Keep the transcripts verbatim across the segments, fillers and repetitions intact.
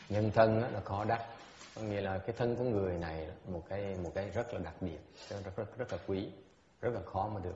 Nhân thân đó là khó đắc, có nghĩa là cái thân của người này một cái một cái rất là đặc biệt, rất rất rất, rất là quý, rất là khó mà được.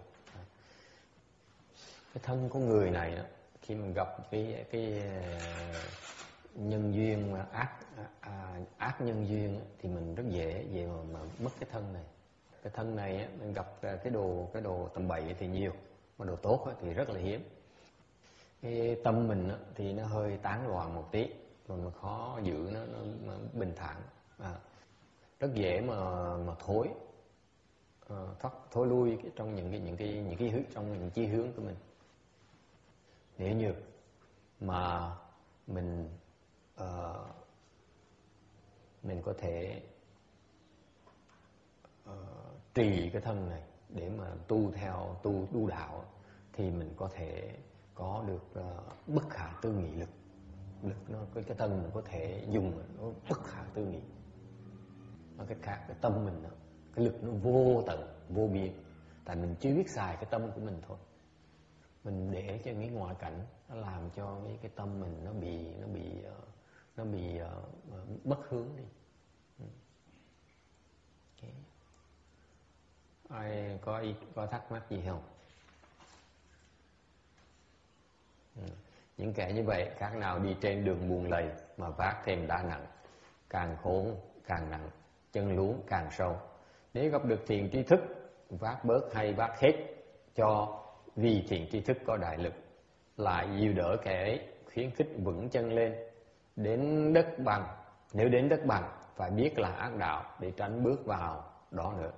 Cái thân của người này đó, khi mình gặp cái cái nhân duyên mà ác à, ác nhân duyên thì mình rất dễ dễ mà, mà mất cái thân này. Cái thân này mình gặp cái đồ cái đồ tầm bậy thì nhiều, mà đồ tốt thì rất là hiếm. Cái tâm mình thì nó hơi tán loạn một tí, mà mà khó giữ nó, nó, nó bình thản, à, rất dễ mà mà thối à, thoát thối lui trong những cái những cái những cái hướng trong những chi hướng của mình. Nếu như mà mình uh, mình có thể uh, trì cái thân này để mà tu theo tu tu đạo thì mình có thể có được uh, bất khả tư nghị lực. Lực nó cái cái thân mình có thể dùng nó bất khả tư nghị. Nói cách khác, cái tâm mình đó, cái lực nó vô tận vô biên, tại mình chưa biết xài cái tâm của mình thôi. Mình để cho cái ngoại cảnh nó làm cho cái cái tâm mình nó bị nó bị nó bị uh, mất hướng đi. Okay. Ai có ý, có thắc mắc gì không? Ừ. Những kẻ như vậy khác nào đi trên đường buồn lầy mà vác thêm đá nặng, càng khốn càng nặng, chân luống càng sâu. Nếu gặp được thiền tri thức, vác bớt hay vác hết cho, vì thiền tri thức có đại lực, lại dìu đỡ kẻ ấy, khuyến khích vững chân lên. Đến đất bằng, nếu đến đất bằng phải biết là ác đạo để tránh bước vào đó nữa.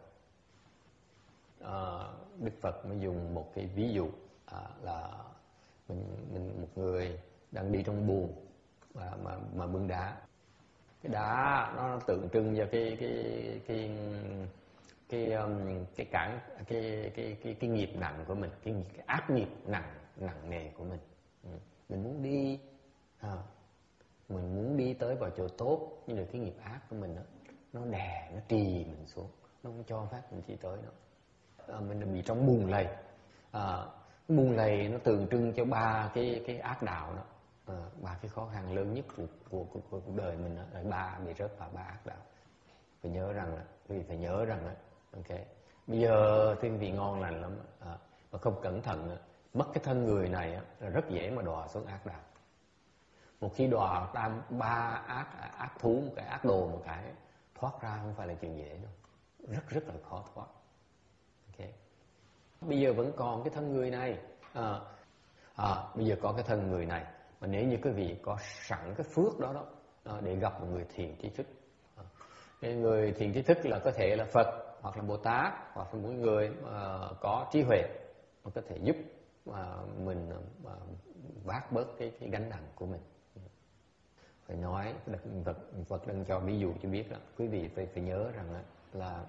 À, Đức Phật mới dùng một cái ví dụ à, là mình, mình một người đang đi trong buồng mà mà mà bưng đá. Cái đá nó tượng trưng cho cái cái cái cái um, cái cản cái cái cái cái nghiệp nặng của mình, cái, cái ác nghiệp nặng nặng nề của mình. Ừ. Mình muốn đi à, mình muốn đi tới vào chỗ tốt, nhưng là cái nghiệp ác của mình đó, nó đè nó trì mình xuống, nó không cho phép mình đi tới nữa. À, mình bị trong buồng lầy. À, cái buồng lầy nó tượng trưng cho ba cái cái ác đạo đó. À, ba cái khó khăn lớn nhất của của, của, của cuộc đời mình đó, là ba bị rớt vào ba ác đạo. Phải nhớ rằng là quý vị phải nhớ rằng là ok, bây giờ thiên vị ngon lành lắm à, mà không cẩn thận mất cái thân người này là rất dễ mà đọa xuống ác đạo. Một khi đọa tam ba ác ác thú một cái, ác đồ một cái, thoát ra không phải là chuyện dễ đâu, rất rất là khó thoát. Ok, bây giờ vẫn còn cái thân người này à, à, bây giờ có cái thân người này, mà nếu như quý vị có sẵn cái phước đó đó à, để gặp một người thiền tri thức. à, Người thiền tri thức là có thể là Phật hoặc là Bồ Tát, hoặc là mỗi người uh, có trí huệ mà có thể giúp uh, mình uh, vác bớt cái cái gánh nặng của mình. Phải nói Phật Phật đang cho ví dụ cho biết đó, quý vị phải phải nhớ rằng là là,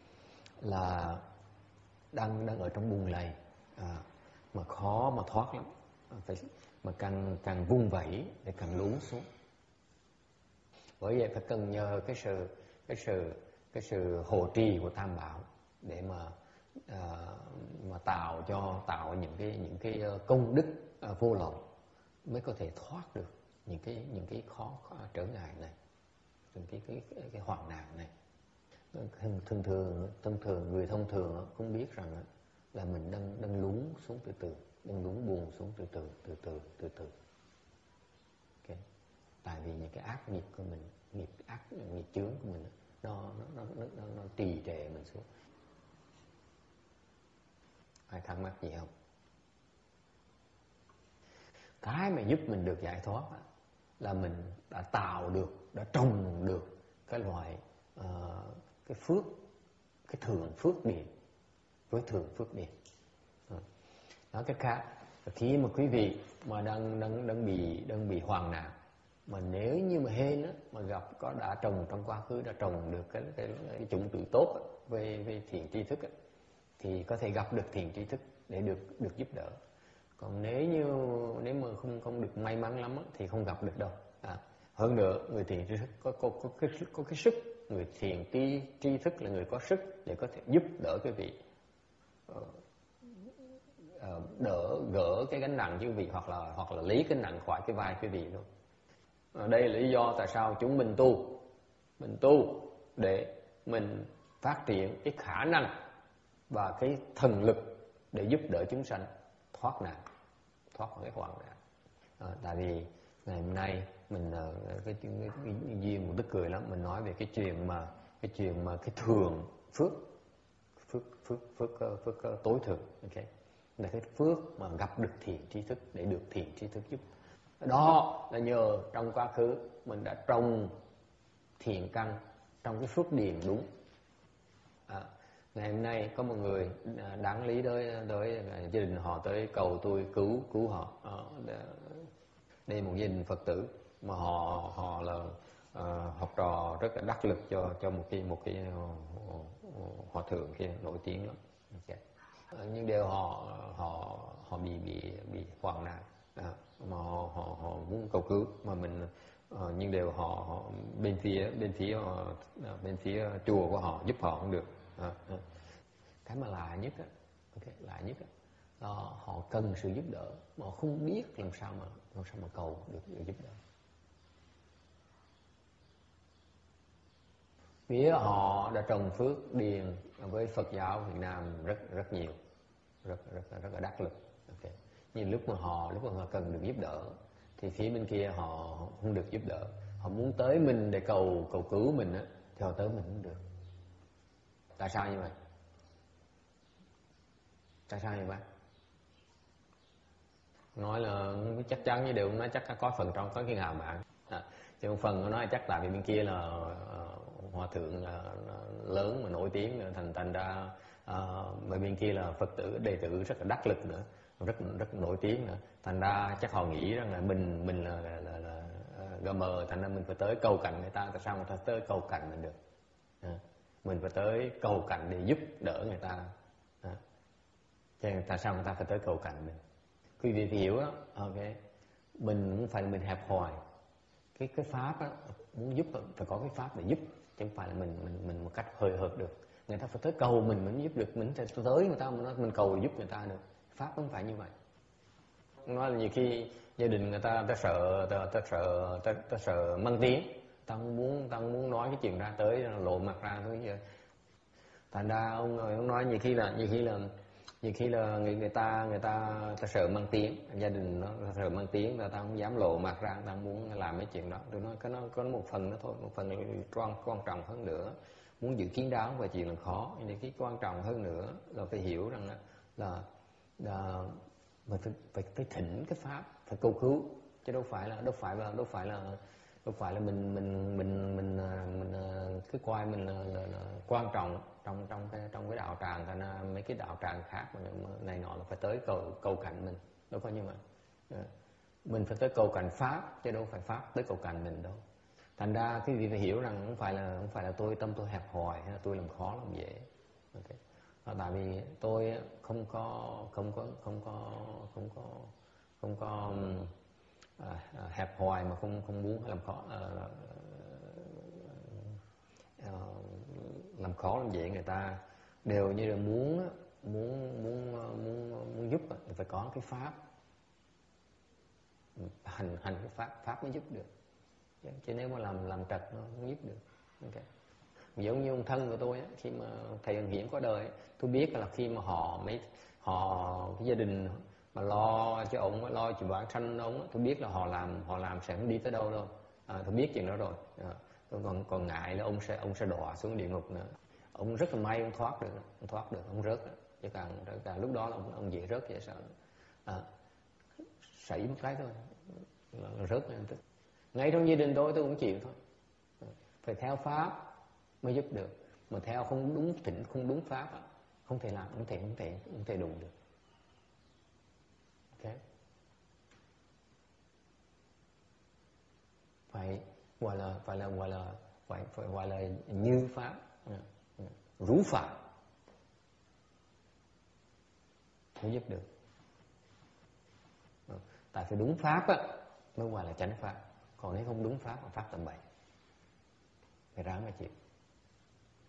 là đang đang ở trong buồng lầy à, mà khó mà thoát lắm, phải mà càng càng vung vẩy để càng lún xuống. Bởi vậy phải cần nhờ cái sự cái sự cái sự hộ trì của Tam Bảo để mà à, mà tạo cho tạo những cái những cái công đức à, vô lậu mới có thể thoát được những cái những cái khó, khó trở ngại này, những cái cái cái, cái hoạn nạn này. Thường thường thông thường người thông thường cũng biết rằng là mình đang đang lún xuống từ từ, đang lún buồn xuống từ từ từ từ từ từ. Okay. Tại vì những cái ác nghiệp của mình, nghiệp ác nghiệp chướng của mình nó nó nó nó, nó, nó trì trệ mình xuống. Ai thắc mắc gì không? Cái mà giúp mình được giải thoát là mình đã tạo được, đã trồng được cái loại uh, cái phước, cái thường phước điển với thường phước điển. Nói cách khác, khi mà quý vị mà đang đang đang bị đang bị hoạn nạn, mà nếu như mà hên á, mà gặp có đã trồng trong quá khứ đã trồng được cái cái, cái chủng tử tốt á, về về thiền tri thức á, thì có thể gặp được thiền tri thức để được được giúp đỡ. Còn nếu như nếu mà không không được may mắn lắm á, thì không gặp được đâu. À, hơn nữa người thiền tri thức có có có cái có cái sức, người thiền tri tri thức là người có sức để có thể giúp đỡ quý vị uh, uh, đỡ gỡ cái gánh nặng quý vị, hoặc là hoặc là lấy cái nặng khỏi cái vai quý vị luôn. Đây là lý do tại sao chúng mình tu. Mình tu để mình phát triển cái khả năng và cái thần lực để giúp đỡ chúng sanh thoát nạn, thoát khỏi cái hoạn nạn. À, tại vì ngày hôm nay mình cái, cái, cái, cái duyên một tức cười lắm, mình nói về cái chuyện mà cái chuyện mà cái thường phước phước phước phước phước, phước tối thượng, ok, là cái phước mà gặp được thiện tri thức, để được thiện tri thức giúp. Đó là nhờ trong quá khứ mình đã trồng thiện căn trong cái phước điền đúng. À, ngày hôm nay có một người đáng lý tới tới gia đình họ tới cầu tôi cứu cứu họ. À, đây một gia đình Phật tử mà họ họ là uh, học trò rất là đắc lực cho cho một cái một cái uh, hòa thượng kia nổi tiếng lắm. Okay. Uh, nhưng đều họ họ họ bị bị bị hoạn nạn, à, mà họ, họ họ muốn cầu cứu mà mình uh, nhưng đều họ, họ bên phía bên phía uh, bên phía chùa của họ giúp họ không được. À, à. Cái mà lạ nhất á, okay, lạ nhất á, uh, họ cần sự giúp đỡ mà họ không biết làm sao mà làm sao mà cầu được, được giúp đỡ. Phía họ đã trồng phước điền với Phật giáo Việt Nam rất rất nhiều, rất rất rất là đắc lực. Okay. Nhưng lúc mà họ lúc mà họ cần được giúp đỡ thì phía bên kia họ không được giúp đỡ. Họ muốn tới mình để cầu cầu cứu mình á, thì họ tới mình không được. Tại sao như vậy? Tại sao như vậy? Nói là chắc chắn với đều nói chắc có phần trong có cái ngạo mạn. À, thì một phần nó nói chắc tại vì bên kia là uh, hòa thượng uh, lớn mà nổi tiếng, thành thành ra uh, mà bên kia là Phật tử đệ tử rất là đắc lực nữa, rất rất nổi tiếng nữa, thành ra chắc họ nghĩ rằng là mình mình là là, là, là uh, gm, thành ra mình phải tới cầu cạnh người ta. Tại sao người ta tới cầu cạnh mình được? À, mình phải tới cầu cạnh để giúp đỡ người ta. À, tại sao người ta phải tới cầu cạnh mình? Quý vị phải hiểu đó, ok, mình không phải là mình hẹp hòi. Cái cái pháp á, muốn giúp phải có cái pháp để giúp, chứ không phải là mình mình mình một cách hời hợt được. Người ta phải tới cầu mình mình giúp được, mình sẽ tới người ta mình nói mình cầu giúp người ta được. Pháp không phải như vậy. Nói là nhiều khi gia đình người ta ta sợ ta, ta sợ ta, ta sợ mang tiếng, ta không muốn ta không muốn nói cái chuyện ra tới lộ mặt ra thôi giờ. Thành ra ông ông nói nhiều khi là nhiều khi là nhiều khi là người người ta người ta ta sợ mang tiếng, gia đình nó sợ mang tiếng, ta ta không dám lộ mặt ra, ta không muốn làm mấy chuyện đó. Tôi nói cái nó có một phần đó thôi, một phần quan quan trọng hơn nữa. Muốn giữ kín đáo và chuyện là khó, nhưng cái quan trọng hơn nữa là phải hiểu rằng là là, là mình phải, phải phải thỉnh cái pháp, phải cầu cứu, chứ đâu phải là đâu phải là đâu phải là đâu phải là mình mình mình mình mình, mình cái coi mình là, là, là quan trọng trong trong cái trong cái đạo tràng, thành ra mấy cái đạo tràng khác mà này nọ là phải tới cầu cầu cạnh mình, đâu phải như vậy. Mình phải tới cầu cạnh pháp chứ đâu phải pháp tới cầu cạnh mình đâu. Thành ra cái gì phải hiểu rằng không phải là không phải là tôi tâm tôi hẹp hòi hay là tôi làm khó làm dễ. Okay. Tại vì tôi không có không có không có không có không có à, à, hẹp hòi mà không không muốn làm khó à, à, làm khó làm dễ người ta, đều như là muốn muốn muốn muốn muốn giúp thì phải có cái pháp, hành hành cái pháp pháp mới giúp được, chứ nếu mà làm làm trật nó không giúp được. Okay. Giống như ông thân của tôi á, khi mà thầy Ân Hiển có đời, tôi biết là khi mà họ mấy họ cái gia đình mà lo cho ông, lo cho bản thân ông, tôi biết là họ làm họ làm sẽ không đi tới đâu đâu. À, tôi biết chuyện đó rồi. À, tôi còn còn ngại là ông sẽ ông sẽ đọa xuống địa ngục nữa. Ông rất là may ông thoát được, ông thoát được, ông rớt. Chứ càng càng lúc đó là ông, ông dễ rớt vậy sao? À, sảy một cái thôi là, là rớt lên. Ngay trong gia đình tôi tôi cũng chịu thôi. À, phải theo pháp mới giúp được, mà theo không đúng thỉnh không đúng pháp không thể làm, không thể không thể không thể đụng được. Ok, phải gọi là phải là gọi là phải phải gọi là như pháp, rú pháp mới giúp được. Tại phải đúng pháp á mới gọi là chánh pháp, còn nếu không đúng pháp là pháp tầm bậy, phải ráng mà chịu.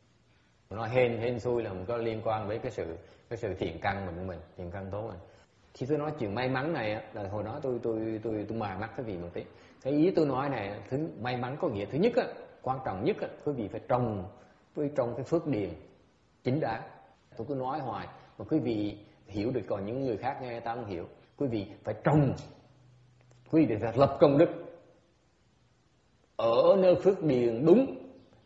Nói hên hên xui là mình có liên quan với cái sự cái sự thiện căn mình của mình, thiện căn tốt mình. Khi tôi nói chuyện may mắn này là hồi đó tôi tôi tôi tôi mài mắt cái vị một tí. Cái ý tôi nói này, thứ may mắn có nghĩa thứ nhất á, quan trọng nhất á, quý vị phải trồng với trong cái phước điền chính đáng. Tôi cứ nói hoài mà quý vị hiểu được, còn những người khác nghe ta không hiểu. Quý vị phải trồng, quý vị phải lập công đức ở nơi phước điền đúng.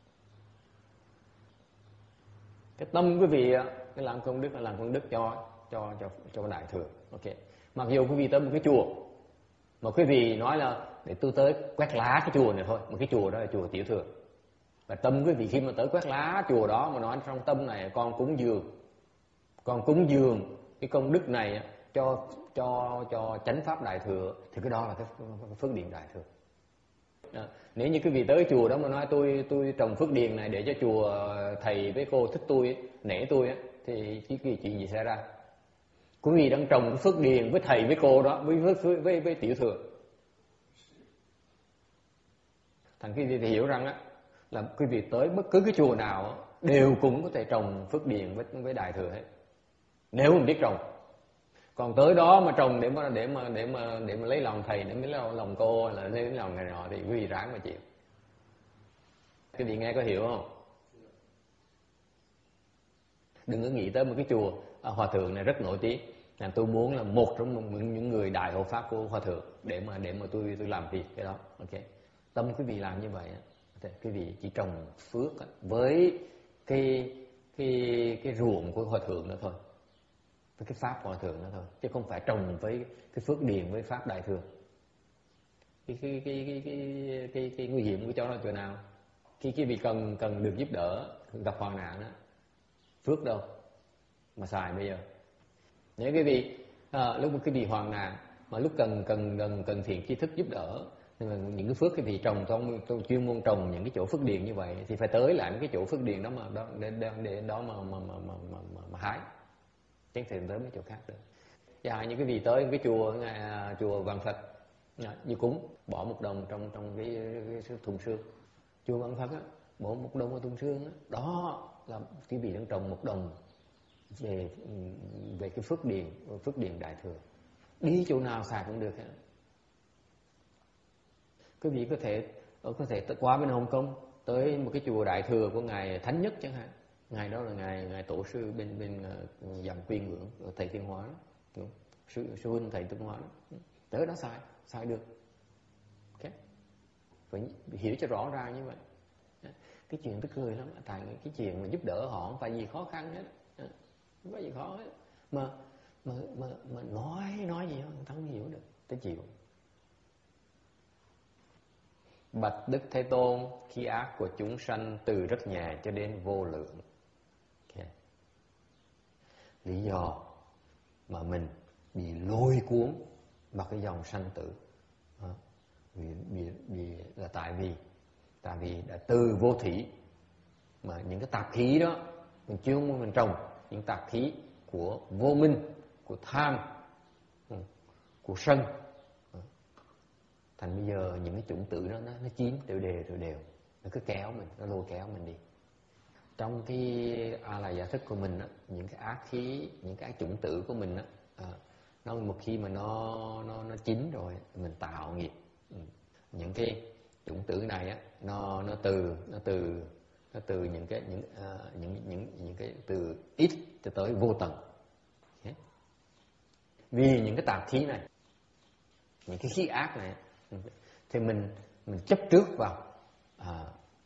Cái tâm quý vị cái làm công đức là làm công đức cho cho cho cho đại thừa. Ok. Mặc dù quý vị tới một cái chùa mà quý vị nói là để tôi tới quét lá cái chùa này thôi, mà cái chùa đó là chùa tiểu thừa, và tâm quý vị khi mà tới quét lá chùa đó mà nói trong tâm này con cúng dường, con cúng dường cái công đức này cho cho cho chánh pháp đại thừa, thì cái đó là cái phước điền đại thừa. À, nếu như quý vị tới chùa đó mà nói tôi tôi trồng phước điền này để cho chùa thầy với cô thích tôi, nể tôi, thì cái chuyện gì xảy ra? Quý vị đang trồng cái phước điền với thầy với cô đó, với với với, với, với tiểu thừa. Thành quý vị thì hiểu rằng á, là quý vị tới bất cứ cái chùa nào đều cũng có thể trồng phước điền với với đại thừa hết, nếu mình biết trồng. Còn tới đó mà trồng để mà để mà để mà để mà lấy lòng thầy, để mới lấy lòng cô, là lấy lòng người nọ, thì quý vị ráng mà chịu. Quý vị nghe có hiểu không? Đừng có nghĩ tới một cái chùa à, hòa thượng này rất nổi tiếng, là tôi muốn là một trong những người đại hộ pháp của hòa thượng để mà để mà tôi tôi làm việc cái đó. Ok, tâm quý vị làm như vậy, thì quý vị chỉ trồng phước với cái cái cái ruộng của hòa thượng đó thôi, với cái pháp hòa thượng đó thôi, chứ không phải trồng với cái phước điền với pháp đại thừa. Cái cái cái cái cái cái, cái nguy hiểm của chỗ đó chỗ nào? Khi quý vị cần cần được giúp đỡ, gặp hoạn nạn đó, phước đâu mà xài bây giờ? Nếu quý vị à, lúc quý vị hoạn nạn mà lúc cần cần cần cần thiện tri thức giúp đỡ, nhưng mà những cái phước quý vị trồng trong, trong chuyên môn trồng những cái chỗ phước điền như vậy, thì phải tới lại những cái chỗ phước điền đó mà đó để, để, để đó mà mà mà mà, mà, mà, mà hái, chẳng thể tới mấy chỗ khác được. Và như cái vị tới cái chùa ngày, chùa Vạn Phật như cúng bỏ một đồng trong trong cái, cái thùng xương. Chùa Vạn Phật á, bỏ một đồng vào thùng xương á, đó là cái vị đang trồng một đồng về về cái phước điền, phước điền đại thừa. Đi chỗ nào xài cũng được hết. Quý vị có thể có thể qua bên Hồng Kông tới một cái chùa đại thừa của ngài Thánh Nhất chẳng hạn. Ngài đó là ngài ngài tổ sư bên bên uh, dòng Quy Ngưỡng, thầy Thiên Hóa đó, sư sư huynh thầy Thiên Hóa đó. Tới đó xài xài được. Okay. Phải hiểu cho rõ ràng như vậy. Cái chuyện tức cười lắm, tại cái chuyện mà giúp đỡ họ không phải gì khó khăn hết, không có gì khó hết, mà mà mà mà nói nói gì đó người ta không hiểu được, tới chịu. Bạch Đức Thế Tôn, khi ác của chúng sanh từ rất nhẹ cho đến vô lượng. Okay. Lý do mà mình bị lôi cuốn vào cái dòng sanh tử, à, vì, vì, vì là tại vì tại vì đã từ vô thủy, mà những cái tạp khí đó mình chưa muốn mình trồng, những tạp khí của vô minh, của tham, của sân, thành bây giờ những cái chủng tử đó nó, nó chín đều đều đều đều, nó cứ kéo mình, nó lôi kéo mình đi. Trong cái a la giả thức của mình á, những cái ác khí, những cái chủng tử của mình á, à, nó một khi mà nó nó nó chín rồi mình tạo nghiệp. Những cái chủng tử này á, nó nó từ nó từ nó từ những cái những uh, những những những cái từ ít cho tới vô tận. Okay. Vì những cái tạp khí này, những cái khí ác này, thì mình mình chấp trước vào à,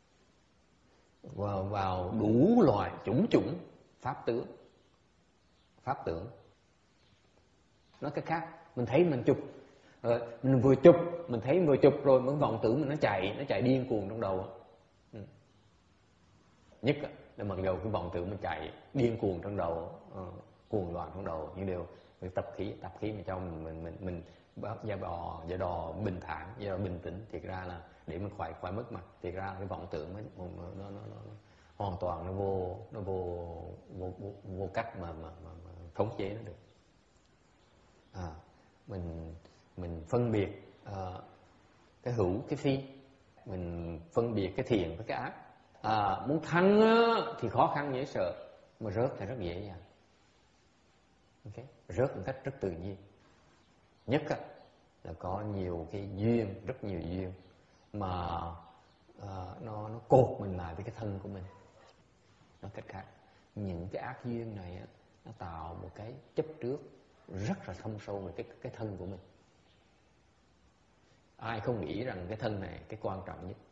vào, vào đủ loại chủng chủng pháp tướng, pháp tưởng. Nói cái khác, mình thấy mình chụp, rồi mình vừa chụp, mình thấy vừa chụp rồi cái vọng tưởng mình nó chạy, nó chạy điên cuồng trong đầu. Ừ. Nhất là mặc dù cái vọng tưởng mình chạy điên cuồng trong đầu, uh, cuồng loạn trong đầu, những điều cái tập khí, tập khí mà trong mình mình mình da bò, da đò bình thản, da đò bình tĩnh, thiệt ra là để mình khỏi khỏi mất mặt, thiệt ra cái vọng tưởng nó nó, nó, nó, nó hoàn toàn nó vô nó vô vô, vô, vô cách mà mà, mà, mà khống chế nó được. À, mình mình phân biệt uh, cái hữu cái phi, mình phân biệt cái thiện với cái ác. À, muốn thăng thì khó khăn dễ sợ, mà rớt thì rất dễ dàng. Okay. Rớt một cách rất tự nhiên. nhất á, là có nhiều cái duyên, rất nhiều duyên mà uh, nó nó cột mình lại với cái thân của mình. Nói cách khác, những cái ác duyên này á, nó tạo một cái chấp trước rất là thâm sâu về cái cái thân của mình. Ai không nghĩ rằng cái thân này cái quan trọng nhất.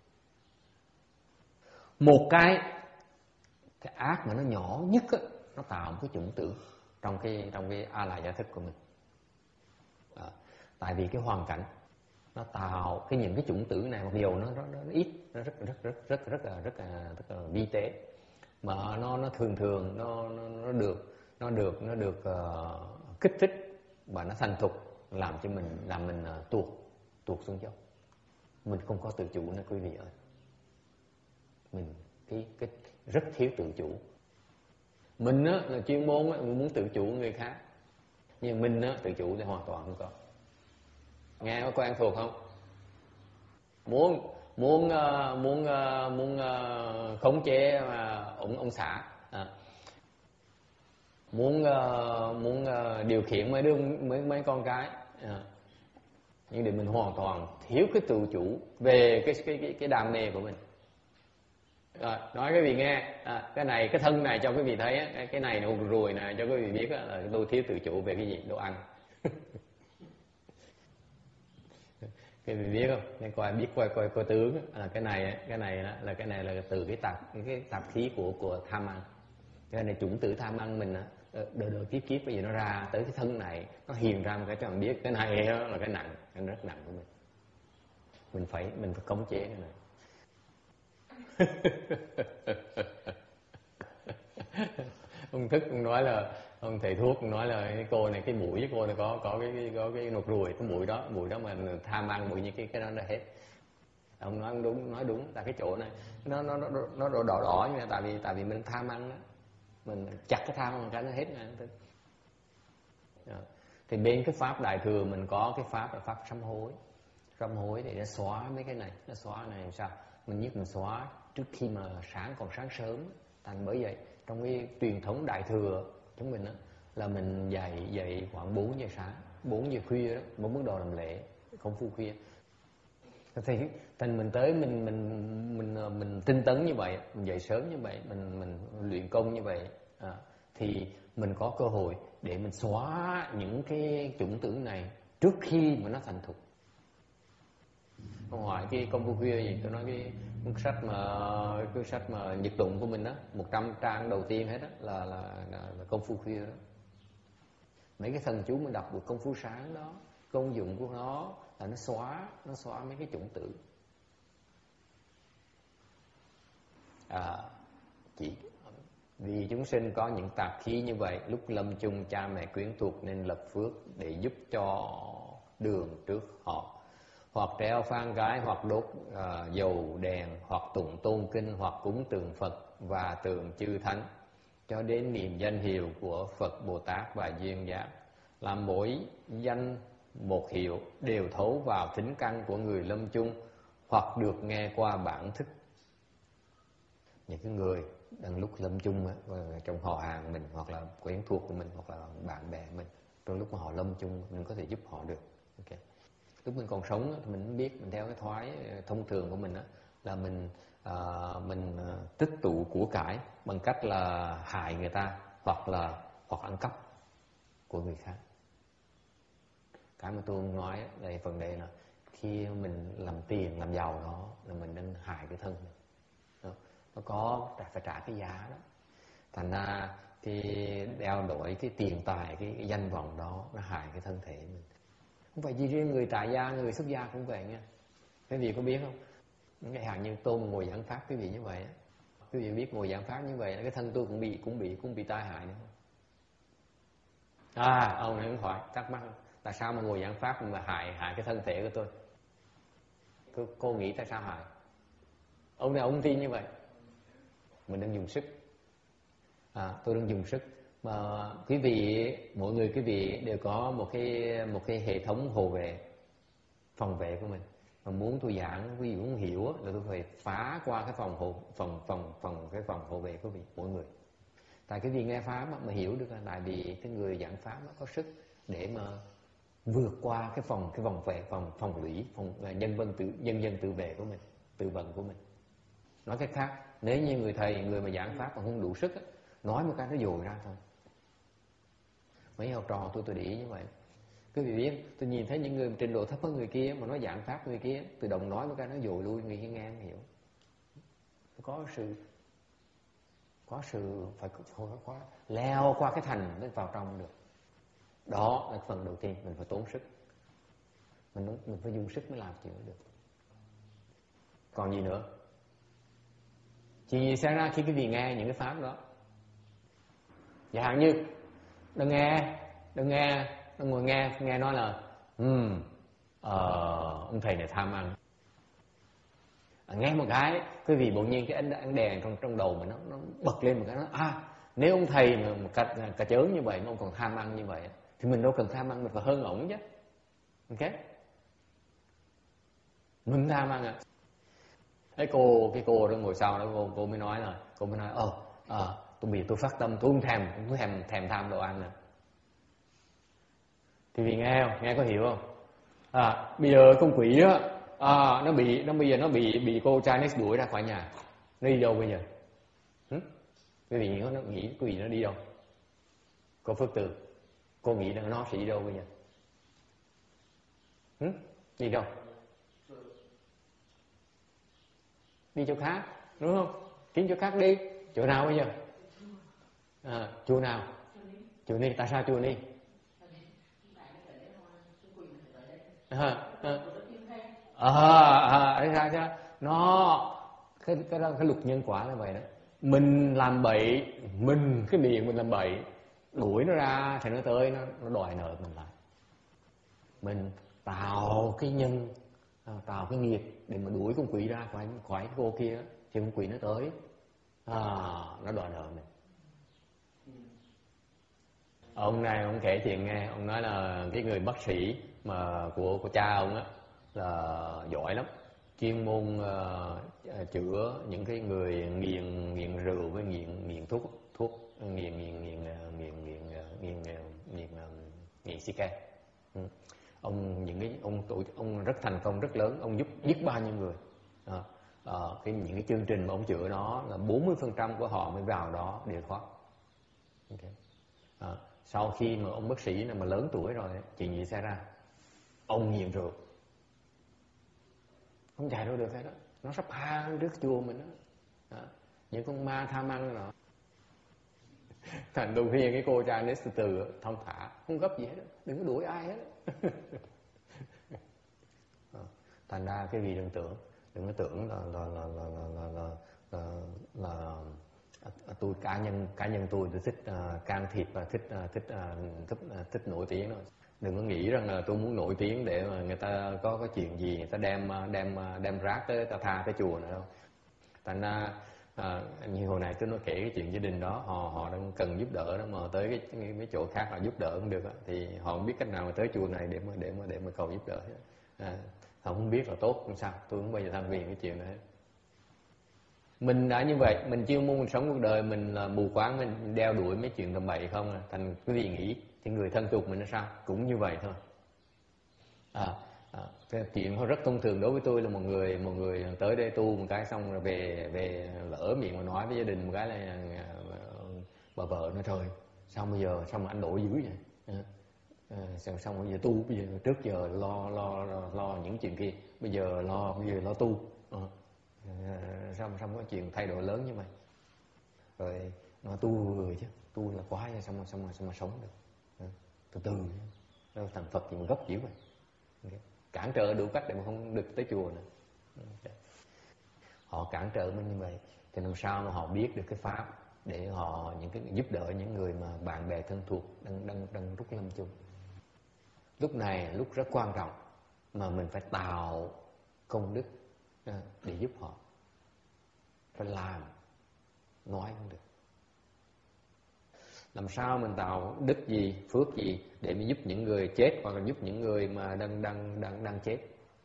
Một cái cái ác mà nó nhỏ nhất á, nó tạo một cái chủng tử trong cái trong cái a la gia thức của mình. À, tại vì cái hoàn cảnh nó tạo cái những cái chủng tử này, mặc dù nó nó, nó ít, nó rất rất rất rất rất là rất là rất là vi tế, mà nó nó thường thường nó nó, nó được nó được nó được uh, kích thích và nó thành thục, làm cho mình làm mình uh, tuột tuột xuống dốc. Mình không có tự chủ nữa quý vị ơi. Mình cái cái rất thiếu tự chủ. Mình á là chuyên môn á, muốn tự chủ người khác, nhưng mình á tự chủ thì hoàn toàn không có. Nghe có quen thuộc không? Muốn muốn uh, muốn uh, muốn uh, khống chế mà ông ông xã, à. muốn uh, muốn uh, điều khiển mấy đứa mấy mấy con cái, à. Nhưng để mình hoàn toàn thiếu cái tự chủ về cái cái cái, cái đam mê của mình. Rồi, nói quý vị nghe, à, cái này cái thân này cho quý vị thấy á, cái, cái này nụ ruồi này cho quý vị biết á, là tôi thiếu tự chủ về cái gì? Đồ ăn. Quý vị biết không? Nên coi biết coi coi coi tướng à, cái này cái này là cái này là từ cái tạp cái tạp khí của của tham ăn. Cái này chủng tử tham ăn mình á, đời đời kiếp kiếp bây giờ nó ra tới cái thân này, nó hiền ra một cái cho mình biết cái này là cái nặng, cái rất nặng của mình. Mình phải mình phải khống chế cái này. Ông Thức ông nói là ông thầy thuốc ông nói là cái cô này cái mũi với cô này có có cái có cái nốt ruồi, cái mũi đó mũi đó mà tham ăn bụi như cái cái đó là hết. Ông nói đúng, nói đúng là cái chỗ này nó nó nó nó đỏ đỏ, đỏ như là tại vì tại vì mình tham ăn đó, mình chặt cái tham ăn cái nó hết ngay. Thì bên cái pháp đại thừa mình có cái pháp là pháp sám hối. Sám hối thì nó xóa mấy cái này, nó xóa này làm sao? Mình nhất mình xóa trước khi mà sáng còn sáng sớm. Thành bởi vậy trong cái truyền thống đại thừa chúng mình đó, là mình dậy dậy khoảng bốn giờ sáng, bốn giờ khuya đó, mới bắt đầu làm lễ công phu khuya. Thì thành mình tới mình mình mình mình tinh tấn như vậy, mình dậy sớm như vậy, mình mình luyện công như vậy, à, thì mình có cơ hội để mình xóa những cái chủng tử này trước khi mà nó thành thục. Không hỏi cái công phu khuya gì, tôi nói cái cuốn sách mà cái sách mà nhật tụng của mình đó, một trăm trang đầu tiên hết đó là, là là là công phu khuya đó. Mấy cái thần chú mình đọc được công phu sáng đó, công dụng của nó là nó xóa nó xóa mấy cái chủng tử. À, chỉ vì chúng sinh có những tạp khí như vậy, lúc lâm chung cha mẹ quyến thuộc nên lập phước để giúp cho đường trước họ, hoặc treo phan gái, hoặc đốt uh, dầu đèn, hoặc tụng tôn kinh, hoặc cúng tượng Phật và tượng chư thánh, cho đến niệm danh hiệu của Phật Bồ Tát và duyên giác, làm mỗi danh một hiệu đều thấu vào thính căn của người lâm chung, hoặc được nghe qua bản thức. Những cái người đang lúc lâm chung á, trong họ hàng mình, hoặc là quen thuộc của mình, hoặc là bạn bè mình, trong lúc mà họ lâm chung mình có thể giúp họ được. Okay. Lúc mình còn sống thì mình biết, mình theo cái thói thông thường của mình đó, là mình à, mình tích tụ của cải bằng cách là hại người ta, hoặc là hoặc ăn cắp của người khác. Cái mà tôi nói đây phần đây là khi mình làm tiền, làm giàu đó là mình đang hại cái thân mình. Đó. Nó có phải trả cái giá đó. Thành ra thì đeo đổi cái tiền tài, cái, cái danh vọng đó nó hại cái thân thể mình. Không phải chỉ riêng người tại gia, người xuất gia cũng vậy nha. Quý vị có biết không? Cái hàng như tôi mà ngồi giảng pháp quý vị như vậy á, quý vị biết ngồi giảng pháp như vậy, cái thân tôi cũng bị cũng bị cũng bị tai hại nữa. À, ông này cũng hỏi thắc mắc tại sao mà ngồi giảng pháp mà hại hại cái thân thể của tôi? Cô, cô nghĩ tại sao hại? Ông này ông tin như vậy. Mình đang dùng sức. À, tôi đang dùng sức. Mà quý vị, mỗi người quý vị đều có một cái một cái hệ thống hộ vệ, phòng vệ của mình. Mà muốn tôi giảng, quý vị muốn hiểu là tôi phải phá qua cái phòng hộ phòng phòng phòng cái phòng hộ vệ của quý vị mỗi người. Tại cái vị nghe pháp mà hiểu được là tại vì cái người giảng pháp có sức để mà vượt qua cái vòng cái vòng về vòng phòng lũy phòng nhân vân tự nhân dân tự vệ của mình, tự vận của mình. Nói cách khác, nếu như người thầy người mà giảng pháp mà không đủ sức á, nói một cái nó dồi ra thôi. Mấy học trò tôi tôi để ý như vậy. Quý vị biết, tôi nhìn thấy những người trình độ thấp hơn người kia mà nói giảng pháp người kia tự động nói một cái nó dồi lui, người kia nghe không hiểu. Có sự có sự phải có, có leo qua cái thành mới vào trong được. Đó là phần đầu tiên, mình phải tốn sức, mình mình phải dùng sức mới làm chuyện được. Còn gì nữa? Chuyện gì xảy ra khi quý vị nghe những cái pháp đó? Chẳng hạn như đừng nghe, đừng nghe, đừng ngồi nghe, nghe nói là um, uh, ông thầy này tham ăn. À, nghe một cái, quý vị bỗng nhiên cái ánh, ánh đèn trong trong đầu mình nó, nó bật lên một cái, nó à nếu ông thầy mà một cà, cà chớn như vậy mà ông còn tham ăn như vậy thì mình đâu cần tham ăn, mình phải hơn ổng chứ. Ok? Mình tham ăn à? Cái cô cái cô đó ngồi sau đó cô cô mới nói là cô mới nói ồ à, tôi bị tôi phát tâm tôi không thèm tôi thèm thèm tham đồ ăn nè. Thì vì nghe không, nghe có hiểu không? À, bây giờ con quỷ á, à, nó bị nó bây giờ nó bị bị cô Chinese đuổi ra khỏi nhà, nó đi đâu bây giờ? Hử? Quý vị nó nghĩ quý vị nó đi đâu? Cô Phước Từ, cô nghĩ là nó sẽ đi đâu bây giờ? Hử? Đi đâu? Đi chỗ khác, đúng không? Kiếm chỗ khác đi. Chỗ nào bây giờ? À, chùa nào? Chùa Ni. Tại sao chùa Ni? À, à, à, à, ra chứ nó cái cái đó cái luật nhân quả là vậy đó. Mình làm bậy, mình cái miệng mình làm bậy, đuổi nó ra thì nó tới nó nó đòi nợ mình lại. Mình tạo cái nhân, tạo cái nghiệp để mà đuổi con quỷ ra khỏi khỏi cái cô kia, thì con quỷ nó tới, à, nó đòi nợ mình. Ông này ông kể chuyện nghe, ông nói là cái người bác sĩ mà của của cha ông á là giỏi lắm, chuyên môn uh, chữa những cái người nghiện nghiện rượu với nghiện nghiện thuốc thuốc nghiện nghiện nghiện nghiện nghiện nghiện nghiện nghiện xì ke. Ừ. Ông những cái ông tổ ông rất thành công rất lớn, ông giúp biết bao nhiêu người. À, à, cái những cái chương trình mà ông chữa đó là bốn mươi phần trăm của họ mới vào đó đều thoát. Okay. À, sau khi mà ông bác sĩ này mà lớn tuổi rồi, chuyện gì xảy ra? Ông nghiện rượu, không chạy đâu được hết đó, nó sắp hang trước chùa mình đó. À, những con ma tham ăn đó. Thành đầu tiên cái cô cha nết từ thông thả, không gấp gì hết đó. Đừng có đuổi ai hết. À, thành ra cái gì đừng tưởng, đừng có tưởng là là là là là là, là, là, là À, tôi cá nhân cá nhân tôi tôi thích uh, can thiệp và thích uh, thích uh, thích uh, thích nổi tiếng thôi. Đừng có nghĩ rằng là tôi muốn nổi tiếng để mà người ta có cái chuyện gì người ta đem đem đem rác tới ta tha cái chùa nữa đâu. Thành ra uh, như hồi này tôi nói kể cái chuyện gia đình đó, họ họ đang cần giúp đỡ đó mà tới cái cái, cái chỗ khác họ giúp đỡ không được đó, thì họ không biết cách nào mà tới chùa này để mà để mà để mà cầu giúp đỡ. À, họ không biết là tốt không sao, tôi không bao giờ tham viên cái chuyện này. Mình đã như vậy, mình chưa muốn mình sống cuộc đời mình là mù quáng, mình đeo đuổi mấy chuyện tầm bậy không à. Thành quý vị nghĩ thì người thân tục mình là sao? Cũng như vậy thôi. À, à, cái chuyện rất thông thường đối với tôi là một người một người tới đây tu một cái xong rồi về về lỡ miệng mà nói với gia đình một cái là bà vợ nói trời sao bây giờ sao mà anh đổ dữ vậy? À, à, xong xong bây giờ tu, bây giờ trước giờ lo lo lo, lo những chuyện kia, bây giờ lo bây giờ lo tu. À, sao mà xong có chuyện thay đổi lớn như vậy, rồi nó tu người chứ tu là quá vậy, xong mà xong mà xong mà sống được. À, từ từ đâu thành Phật gì mà gấp dữ vậy. Okay. Cản trở đủ cách để mà không được tới chùa nữa. Okay. Họ cản trở mình như vậy thì làm sao mà họ biết được cái pháp để họ những cái giúp đỡ những người mà bạn bè thân thuộc đang đang đang rút lâm chung. Lúc này lúc rất quan trọng mà mình phải tạo công đức để giúp họ, phải làm, nói không được. Làm sao mình tạo đức gì, phước gì để mình giúp những người chết hoặc là giúp những người mà đang đang đang đang chết.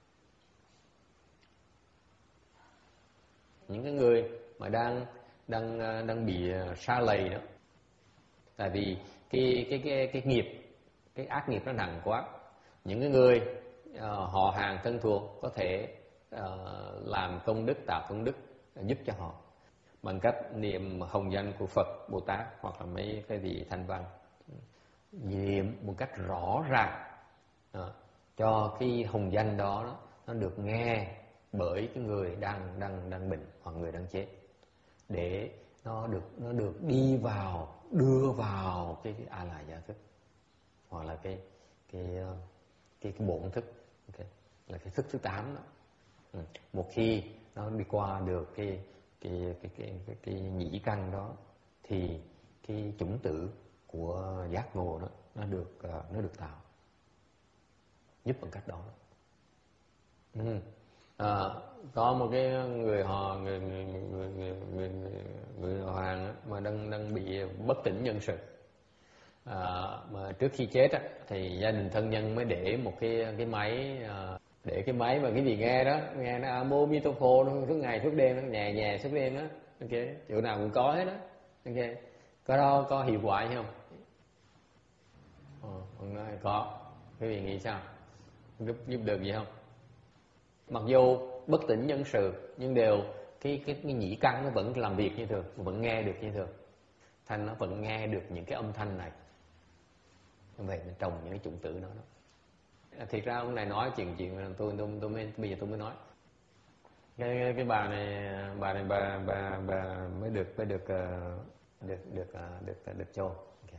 Những cái người mà đang đang đang bị sa lầy đó. Tại vì cái cái cái cái nghiệp, cái ác nghiệp nó nặng quá. những cái người uh, họ hàng thân thuộc có thể uh, làm công đức, tạo công đức uh, giúp cho họ bằng cách niệm hồng danh của Phật, Bồ Tát hoặc là mấy cái gì thanh văn, niệm một cách rõ ràng uh, cho cái hồng danh đó, đó nó được nghe bởi cái người đang đang đang bệnh hoặc người đang chết, để nó được nó được đi vào, đưa vào cái, cái a la gia thức hoặc là cái cái cái cái bổn thức, okay, là cái thức thứ tám đó. Ừ. Một khi nó đi qua được cái cái cái cái cái, cái nhĩ căn đó thì cái chủng tử của giác ngộ đó nó được nó được tạo, giúp bằng cách đó. Ừ. À, có một cái người họ người người người người người, người, người họ hàng mà đang đang bị bất tỉnh nhân sự, à, mà trước khi chết á, thì gia đình thân nhân mới để một cái cái máy, à, để cái máy mà cái gì nghe đó, nghe nó à, mô mi tô phô suốt ngày suốt đêm, nó nhè nhè suốt đêm đó, ok, chỗ nào cũng có hết đó, ok, có đó có hiệu quả hay không? Ờ, ông nói có, quý vị nghĩ sao, giúp giúp được gì không? Mặc dù bất tỉnh nhân sự nhưng đều cái cái, cái nhĩ căn nó vẫn làm việc như thường, vẫn nghe được như thường, thanh nó vẫn nghe được những cái âm thanh này. Vậy mình trồng những cái chủng tử đó, đó. Thiệt ra ông này nói chuyện chuyện tôi tôi tôi mới bây giờ tôi mới nói cái cái, cái bà này bà này bà bà bà mới được mới được uh, được được uh, được được, được cho okay.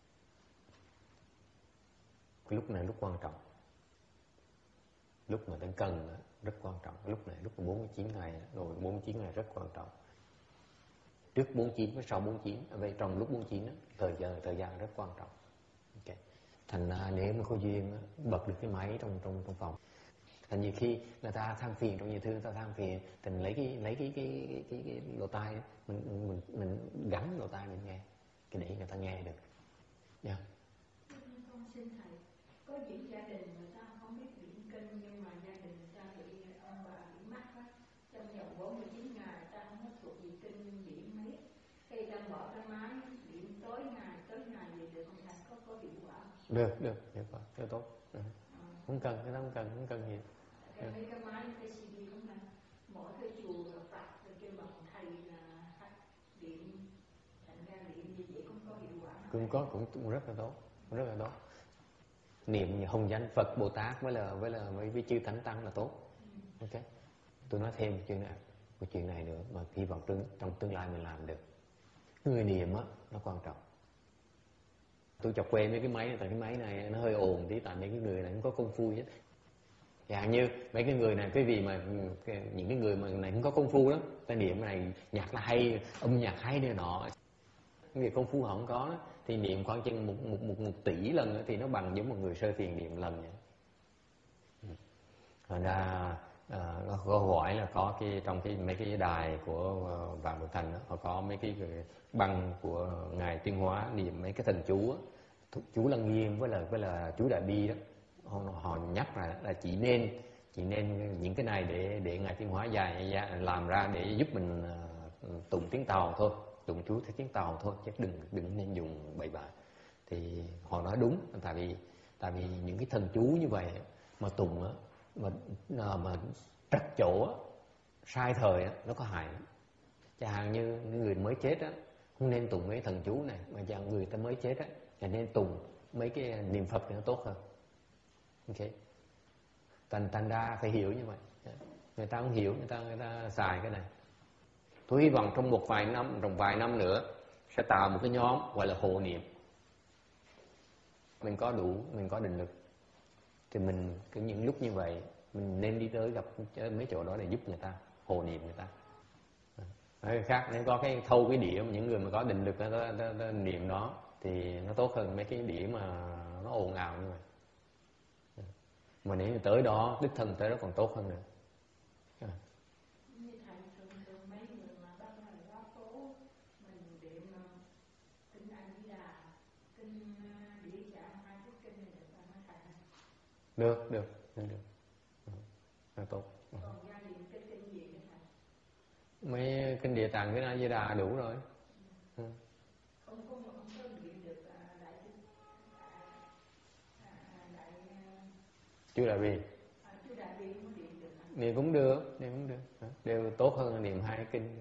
Cái lúc này lúc quan trọng, lúc mà đang cần rất quan trọng, lúc này lúc bốn mươi chín ngày rồi, bốn mươi chín ngày rất quan trọng, trước bốn mươi chín với sau bốn mươi chín, vậy trong lúc bốn mươi chín đó, thời giờ thời gian rất quan trọng, okay. Thành ra nếu mà có duyên bật được cái máy trong trong trong phòng, thành nhiều khi người ta than phiền, trong nhiều thư người ta than phiền thì mình lấy cái lấy cái cái cái, cái, cái lỗ tai mình mình mình gắn lỗ tai mình nghe, cái để người ta nghe được, nha. Con xin thầy, có những gia đình người ta không biết niệm kinh nhưng mà gia đình người ta bị ông bà bị mắc á, trong vòng bốn mươi chín ngày ta không có thuộc gì kinh điển mấy, khi ta mở cái máy niệm tối ngày tối ngày gì được không thầy, có có hiệu quả không? Được được được rồi, rất tốt. Ừ. À. Không cần cái đó, không cần không cần gì. Cái mấy cái máy cái xê đê cũng là mỗi cái chùa rồi Phật rồi kêu bằng thầy là điện, thành ra điện như vậy cũng có hiệu quả. Cũng có, cũng, cũng rất là tốt, cũng rất là tốt. Niệm hồng danh Phật Bồ Tát với là với là với, với chư thánh tăng là tốt. Ừ. Ok. Tôi nói thêm chuyện này, một chuyện này nữa mà hy vọng trong, trong tương lai mình làm được. Người niệm á nó quan trọng. Tôi chọc quen với cái máy này, tại cái máy này nó hơi ồn tí, tại mấy cái người này không có công phu hết. Chẳng như mấy cái người này, cái vì mà cái, những cái người mà này không có công phu đó, ta niệm cái này nhạc là hay, âm nhạc hay này nọ, cái việc công phu họ không có đó, thì niệm khoảng chừng một, một, một, một tỷ lần nữa, thì nó bằng giống một người sơ thiền niệm lần vậy. Thành ra à, nó có gọi là có cái trong cái mấy cái đài của uh, Vạn Bồ Thành đó, họ có mấy cái, cái băng của ngài Tuyên Hóa niệm mấy cái thần chú đó, chú Lăng Nghiêm với là với là chú Đại Bi đó, họ, họ nhắc là, là chỉ nên chỉ nên những cái này để để ngài Tuyên Hóa dài làm ra để giúp mình uh, tụng tiếng Tàu thôi, tụng chú theo tiếng Tàu thôi, chứ đừng đừng nên dùng bậy bạ. Thì họ nói đúng, tại vì tại vì những cái thần chú như vậy mà tụng á, mà mà trật chỗ sai thời á, nó có hại. Chẳng hạn như người mới chết á, không nên tụng mấy thần chú này, mà chẳng người ta mới chết á, thì nên tụng mấy cái niệm Phật thì nó tốt hơn. Ok. Thành thành ra phải hiểu như vậy. Người ta không hiểu, người ta người ta xài cái này. Tôi hy vọng trong một vài năm, trong vài năm nữa sẽ tạo một cái nhóm gọi là hộ niệm. Mình có đủ, mình có định lực, thì mình cái những lúc như vậy mình nên đi tới gặp mấy chỗ đó để giúp người ta, hộ niệm người ta. Cái khác nếu có cái thâu cái đĩa, những người mà có định lực đó, đó, đó, đó, niệm đó thì nó tốt hơn mấy cái đĩa mà nó ồn ào như vậy. Mà nếu tới đó đích thân tới đó còn tốt hơn nữa. Như thầy thường thường mấy người mà bắt đầu quá phố mình niệm kinh A Di Đà, kinh Địa Tạng, hai cái kinh này được không thầy? Được, được, được, được. Là tốt. Còn gia đình cái kinh gì nữa thầy? Mấy kinh Địa Tạng, kinh A Di Đà đủ rồi. Ừ. Không không không có niệm được đại kinh đại Chú Đại Bi À, chú Đại Bi cũng niệm được hả? niệm cũng được, niệm cũng được, đều tốt hơn niệm hai kinh.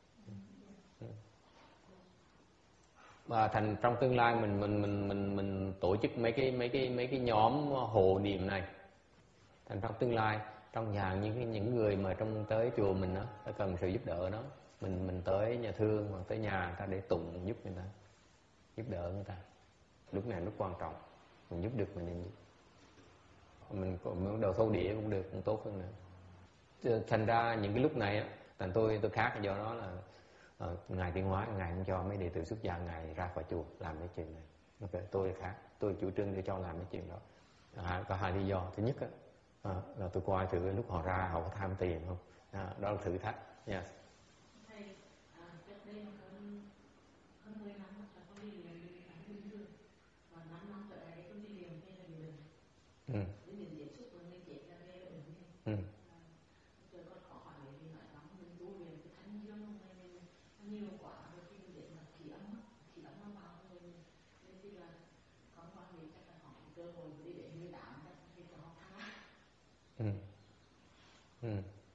Và thành trong tương lai mình mình mình mình mình tổ chức mấy cái mấy cái mấy cái nhóm hộ niệm này. Thành trong tương lai trong nhà những những người mà trong tới chùa mình đó, ta cần sự giúp đỡ đó, mình mình tới nhà thương hoặc tới nhà người ta để tụng giúp người ta, giúp đỡ người ta. Lúc này lúc quan trọng, mình giúp được mình nên giúp. Mình muốn đầu thâu đĩa cũng được, cũng tốt hơn nữa. Thành ra những cái lúc này thành tôi tôi khác do đó là uh, ngài Tiến Hóa ngài không cho mấy đệ tử xuất gia ngài ra khỏi chùa làm cái chuyện này. Ok, tôi khác, tôi chủ trương để cho làm cái chuyện đó. À, có hai lý do. Thứ nhất á, à, là tôi coi thử lúc họ ra họ có tham tiền không. À, đó là thử thách. Yes. Thầy, à, trước đây mà hơn hơn mười năm là con đi liền bình thường, và năm năm trở lại con đi liền tên là bị bệnh. Ừ. Đến điểm tiếp xúc với người chết là về là bệnh này. Ừ. Rồi con khó hỏi vì nói lắm mình tu liền cái thanh dương này mình nhiều quá rồi khi mình đến là khí ấm khí ấm nó vào người mình, nên thì là con quan điểm chắc là họ cơ hội đi để người đạo thì cho họ tha. Ừ. Ừ.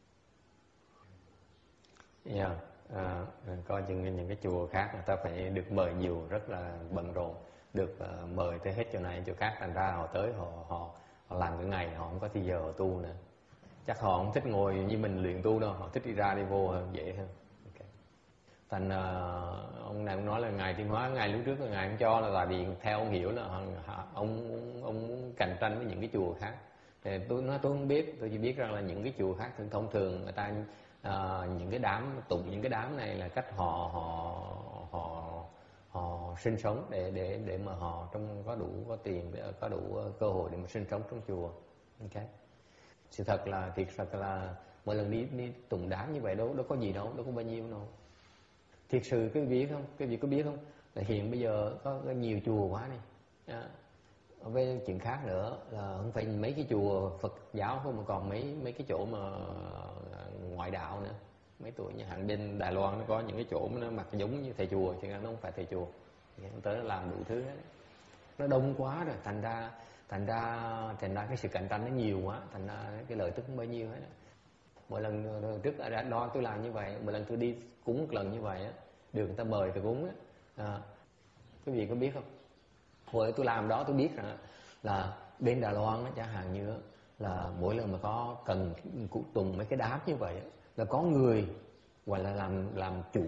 Yeah. À, coi chừng những cái chùa khác người ta phải được mời nhiều, rất là bận rộn, được uh, mời tới hết chỗ này chỗ khác, thành ra họ tới họ họ họ làm cái ngày họ không có thì giờ họ tu nữa. Chắc họ không thích ngồi như mình luyện tu đâu, họ thích đi ra đi vô hơn, dễ hơn. Okay. Thành uh, ông này cũng nói là ngài Tiến Hóa ngài lúc trước là ngài không cho, là tại vì theo ông hiểu là ông ông, ông muốn cạnh tranh với những cái chùa khác. Thì tôi nói tôi không biết, tôi chỉ biết rằng là những cái chùa khác thường thông thường người ta uh, những cái đám tụng những cái đám này là cách họ họ họ họ sinh sống để để để mà họ trong có đủ có tiền có đủ cơ hội để mà sinh sống trong chùa. Ok. Sự thật là thiệt thật là mỗi lần đi đi tụng đám như vậy đâu đâu có gì đâu, đâu có bao nhiêu đâu. Thiệt sự cái biết không, cái việc có biết không là hiện bây giờ có, có nhiều chùa quá này. À, với chuyện khác nữa là không phải mấy cái chùa Phật giáo không mà còn mấy mấy cái chỗ mà ngoại đạo nữa. Mấy tuổi nhà hàng bên Đài Loan nó có những cái chỗ nó mặc giống như thầy chùa, chứ nó không phải thầy chùa. Nó tới nó làm đủ thứ hết. Nó đông quá rồi, thành ra thành ra thành ra cái sự cạnh tranh nó nhiều quá, thành ra cái lợi tức không bao nhiêu hết. Mỗi lần trước ở đó tôi làm như vậy, mỗi lần tôi đi cúng một lần như vậy á, được người ta mời tôi cúng á, à, quý vị có biết không? Hồi tôi làm đó tôi biết rằng là bên Đài Loan á, chẳng hạn như là mỗi lần mà có cần cụ tùng mấy cái đám như vậy á, là có người gọi là làm làm chủ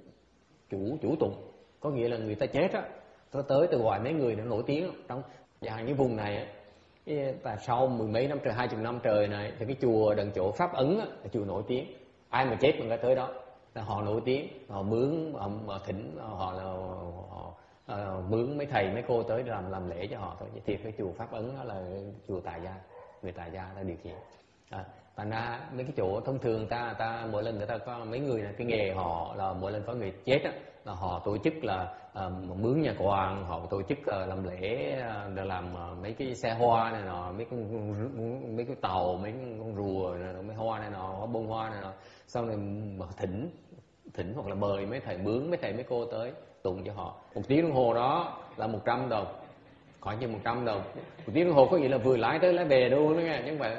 chủ chủ tùng, có nghĩa là người ta chết á, tôi tới tôi gọi mấy người nó nổi tiếng trong chẳng hạn như vùng này á. Tại sau mười mấy năm trời, hai chục năm trời này thì cái chùa đằng chỗ Pháp Ấn á, là chùa nổi tiếng, ai mà chết mình phải tới đó, là họ nổi tiếng, họ mướn họ, họ thỉnh họ là họ, họ, mướn mấy thầy mấy cô tới làm làm lễ cho họ thôi. Thiệt cái chùa Pháp Ấn đó là chùa Tại Gia, người Tại Gia đã điều khiển. À, thành ra mấy cái chỗ thông thường người ta, người ta mỗi lần người ta có mấy người là cái nghề họ là mỗi lần có người chết á, là họ tổ chức là uh, mướn nhà quan, họ tổ chức uh, làm lễ, uh, làm uh, mấy cái xe hoa này nọ, mấy con mấy cái tàu, mấy con rùa này, mấy hoa này nọ, bông hoa này nọ, sau này mà thỉnh thỉnh hoặc là mời mấy thầy mướn mấy thầy mấy cô tới tụng cho họ. Một tiếng đồng hồ đó là một trăm đồng, khoảng chừng một trăm đồng. Một tiếng đồng hồ có nghĩa là vừa lái tới lái về luôn đó nghe, nhưng mà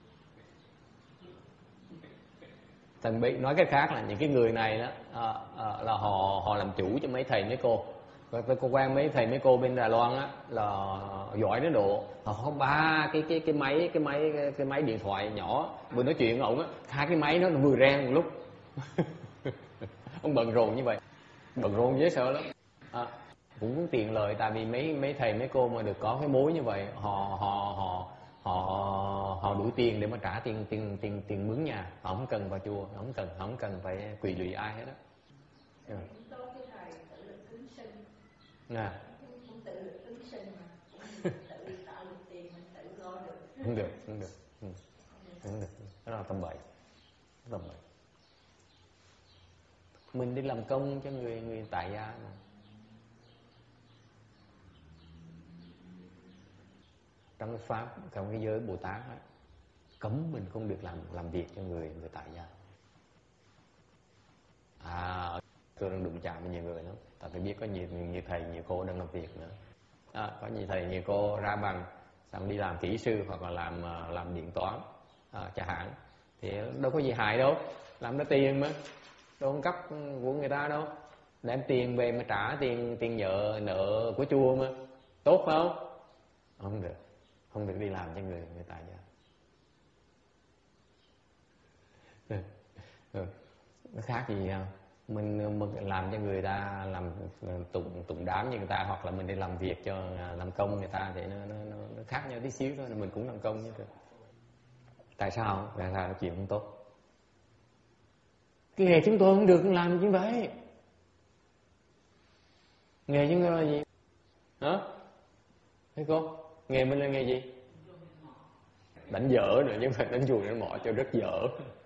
thần bí nói cách khác là những cái người này đó à, à, là họ họ làm chủ cho mấy thầy mấy cô. Và tôi có quen mấy thầy mấy cô bên Đài Loan á là giỏi đến độ họ có ba cái cái cái máy cái máy cái, cái máy điện thoại nhỏ, vừa nói chuyện với ổng á, hai cái máy nó vừa reng một lúc. Ông bận rộn như vậy, bận rộn dễ sợ lắm. À, cũng tiền lời, tại vì mấy mấy thầy mấy cô mà được có cái mối như vậy, họ họ họ họ họ đủ tiền để mà trả tiền tiền tiền tiền mướn nhà, họ không cần vào chùa, không cần không cần phải quỳ lụy ai hết đó. Cũng tốt cái thầy tự lực cứng sinh. À. Cũng tự lực cứng sinh mà, cũng tự tạo được tiền mình tự lo được. Không được, không được, ừ. Không được, đó là tâm bậy, tâm bậy. Mình đi làm công cho người người tại gia mà. Trong cái pháp, trong cái giới Bồ Tát á, cấm mình không được làm làm việc cho người người tại gia. À, tôi đang đụng chạm với nhiều người lắm. Tại tôi biết có nhiều nhiều thầy nhiều cô đang làm việc nữa. À, có nhiều thầy nhiều cô ra bằng làm đi làm kỹ sư hoặc là làm làm điện toán à, chẳng hạn, thì đâu có gì hại đâu, làm đó tiền mà, đâu không cắp của người ta đâu, đem tiền về mà trả tiền tiền nợ nợ của chùa mà, tốt phải không? Không được, không được đi làm cho người người ta vậy. Ừ. Nó khác gì không? Mình, mình làm cho người ta làm tụng tụng đám như người ta, hoặc là mình đi làm việc cho làm công người ta, thì nó nó nó, nó khác nhau tí xíu thôi, mình cũng làm công như thế. Tại sao? Tại sao là chuyện không tốt? Cái nghề chúng tôi không được làm như vậy. Nghề chúng tôi là gì? Hả? Thấy cô? Nghề mình là nghề gì? Đánh dở nữa, chứ không phải đánh chùi đánh mỏ cho rất dở.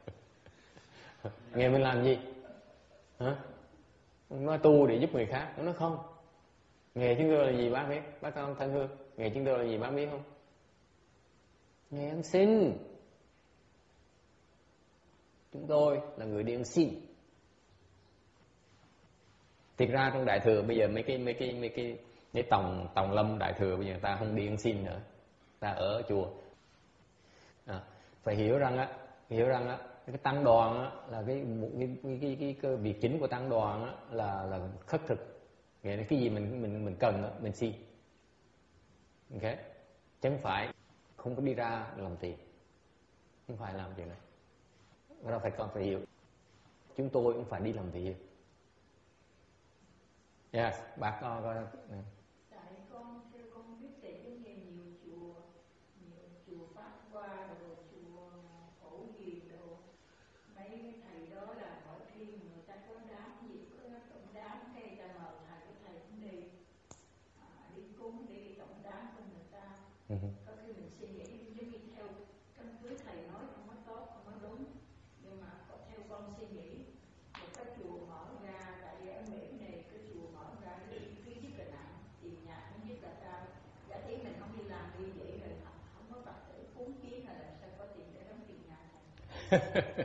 Nghề mình làm gì? Hả? Nói tu để giúp người khác. Nó không. Nghề chúng tôi là gì bác biết? Bác con thân hương. Nghề chúng tôi là gì bác biết không? Nghề ăn xin. Chúng tôi là người đi ăn xin. Thực ra trong Đại Thừa bây giờ mấy cái mấy cái mấy cái mấy tòng tòng lâm Đại Thừa bây giờ người ta không đi ăn xin nữa, ta ở chùa. À, phải hiểu rằng á, hiểu rằng á, cái tăng đoàn á là cái một cái cái, cái, cái, cái việc chính của tăng đoàn á là là khất thực, nghĩa là cái gì mình mình mình cần á, mình xin, ok, chứ không phải không có đi ra làm tiền, không phải làm chuyện này. Đó phải con phải hiểu, chúng tôi cũng phải đi làm việc. Yes, bác có có. Tại con theo con biết tại cái nghề nhiều chùa, nhiều chùa Pháp Hoa rồi chùa Phổ Hiền rồi, mấy cái thầy đó là mỗi khi người ta có đám gì có tổng đám hay ta mời thầy, cái thầy cũng đi à, đi cúng đi tổng đám của người ta. Uh-huh. Có khi mình suy nghĩ giống như theo căn cứ thầy nói không có tốt, không có đúng, nhưng mà có theo con suy nghĩ một cái chùa mở ra, tại vì ở Mỹ này cái chùa mở ra cái phí rất là nặng, tiền nhà cũng rất là cao, giả tí mình không đi làm đi vậy rồi không, không có Phật tử cúng kiến là làm sao có tiền để đóng tiền nhà thầy.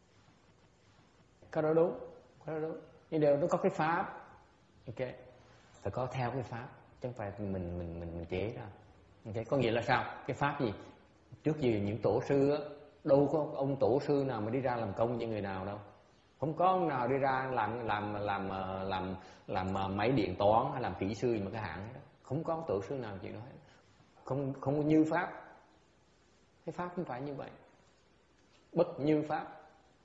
Có đó đúng, có đó đúng, nhưng đều nó có cái pháp, ok, phải có theo cái pháp, chứ không phải mình mình mình mình chế ra, ok, có nghĩa là sao? Cái pháp gì? Trước giờ những tổ sư á, đâu có ông tổ sư nào mà đi ra làm công cho người nào đâu, không có ông nào đi ra làm làm làm làm làm, làm máy điện toán hay làm kỹ sư mà cái hạng đó, không có tổ sư nào chuyện đó hết, không không có như pháp, cái pháp không phải như vậy, bất như pháp.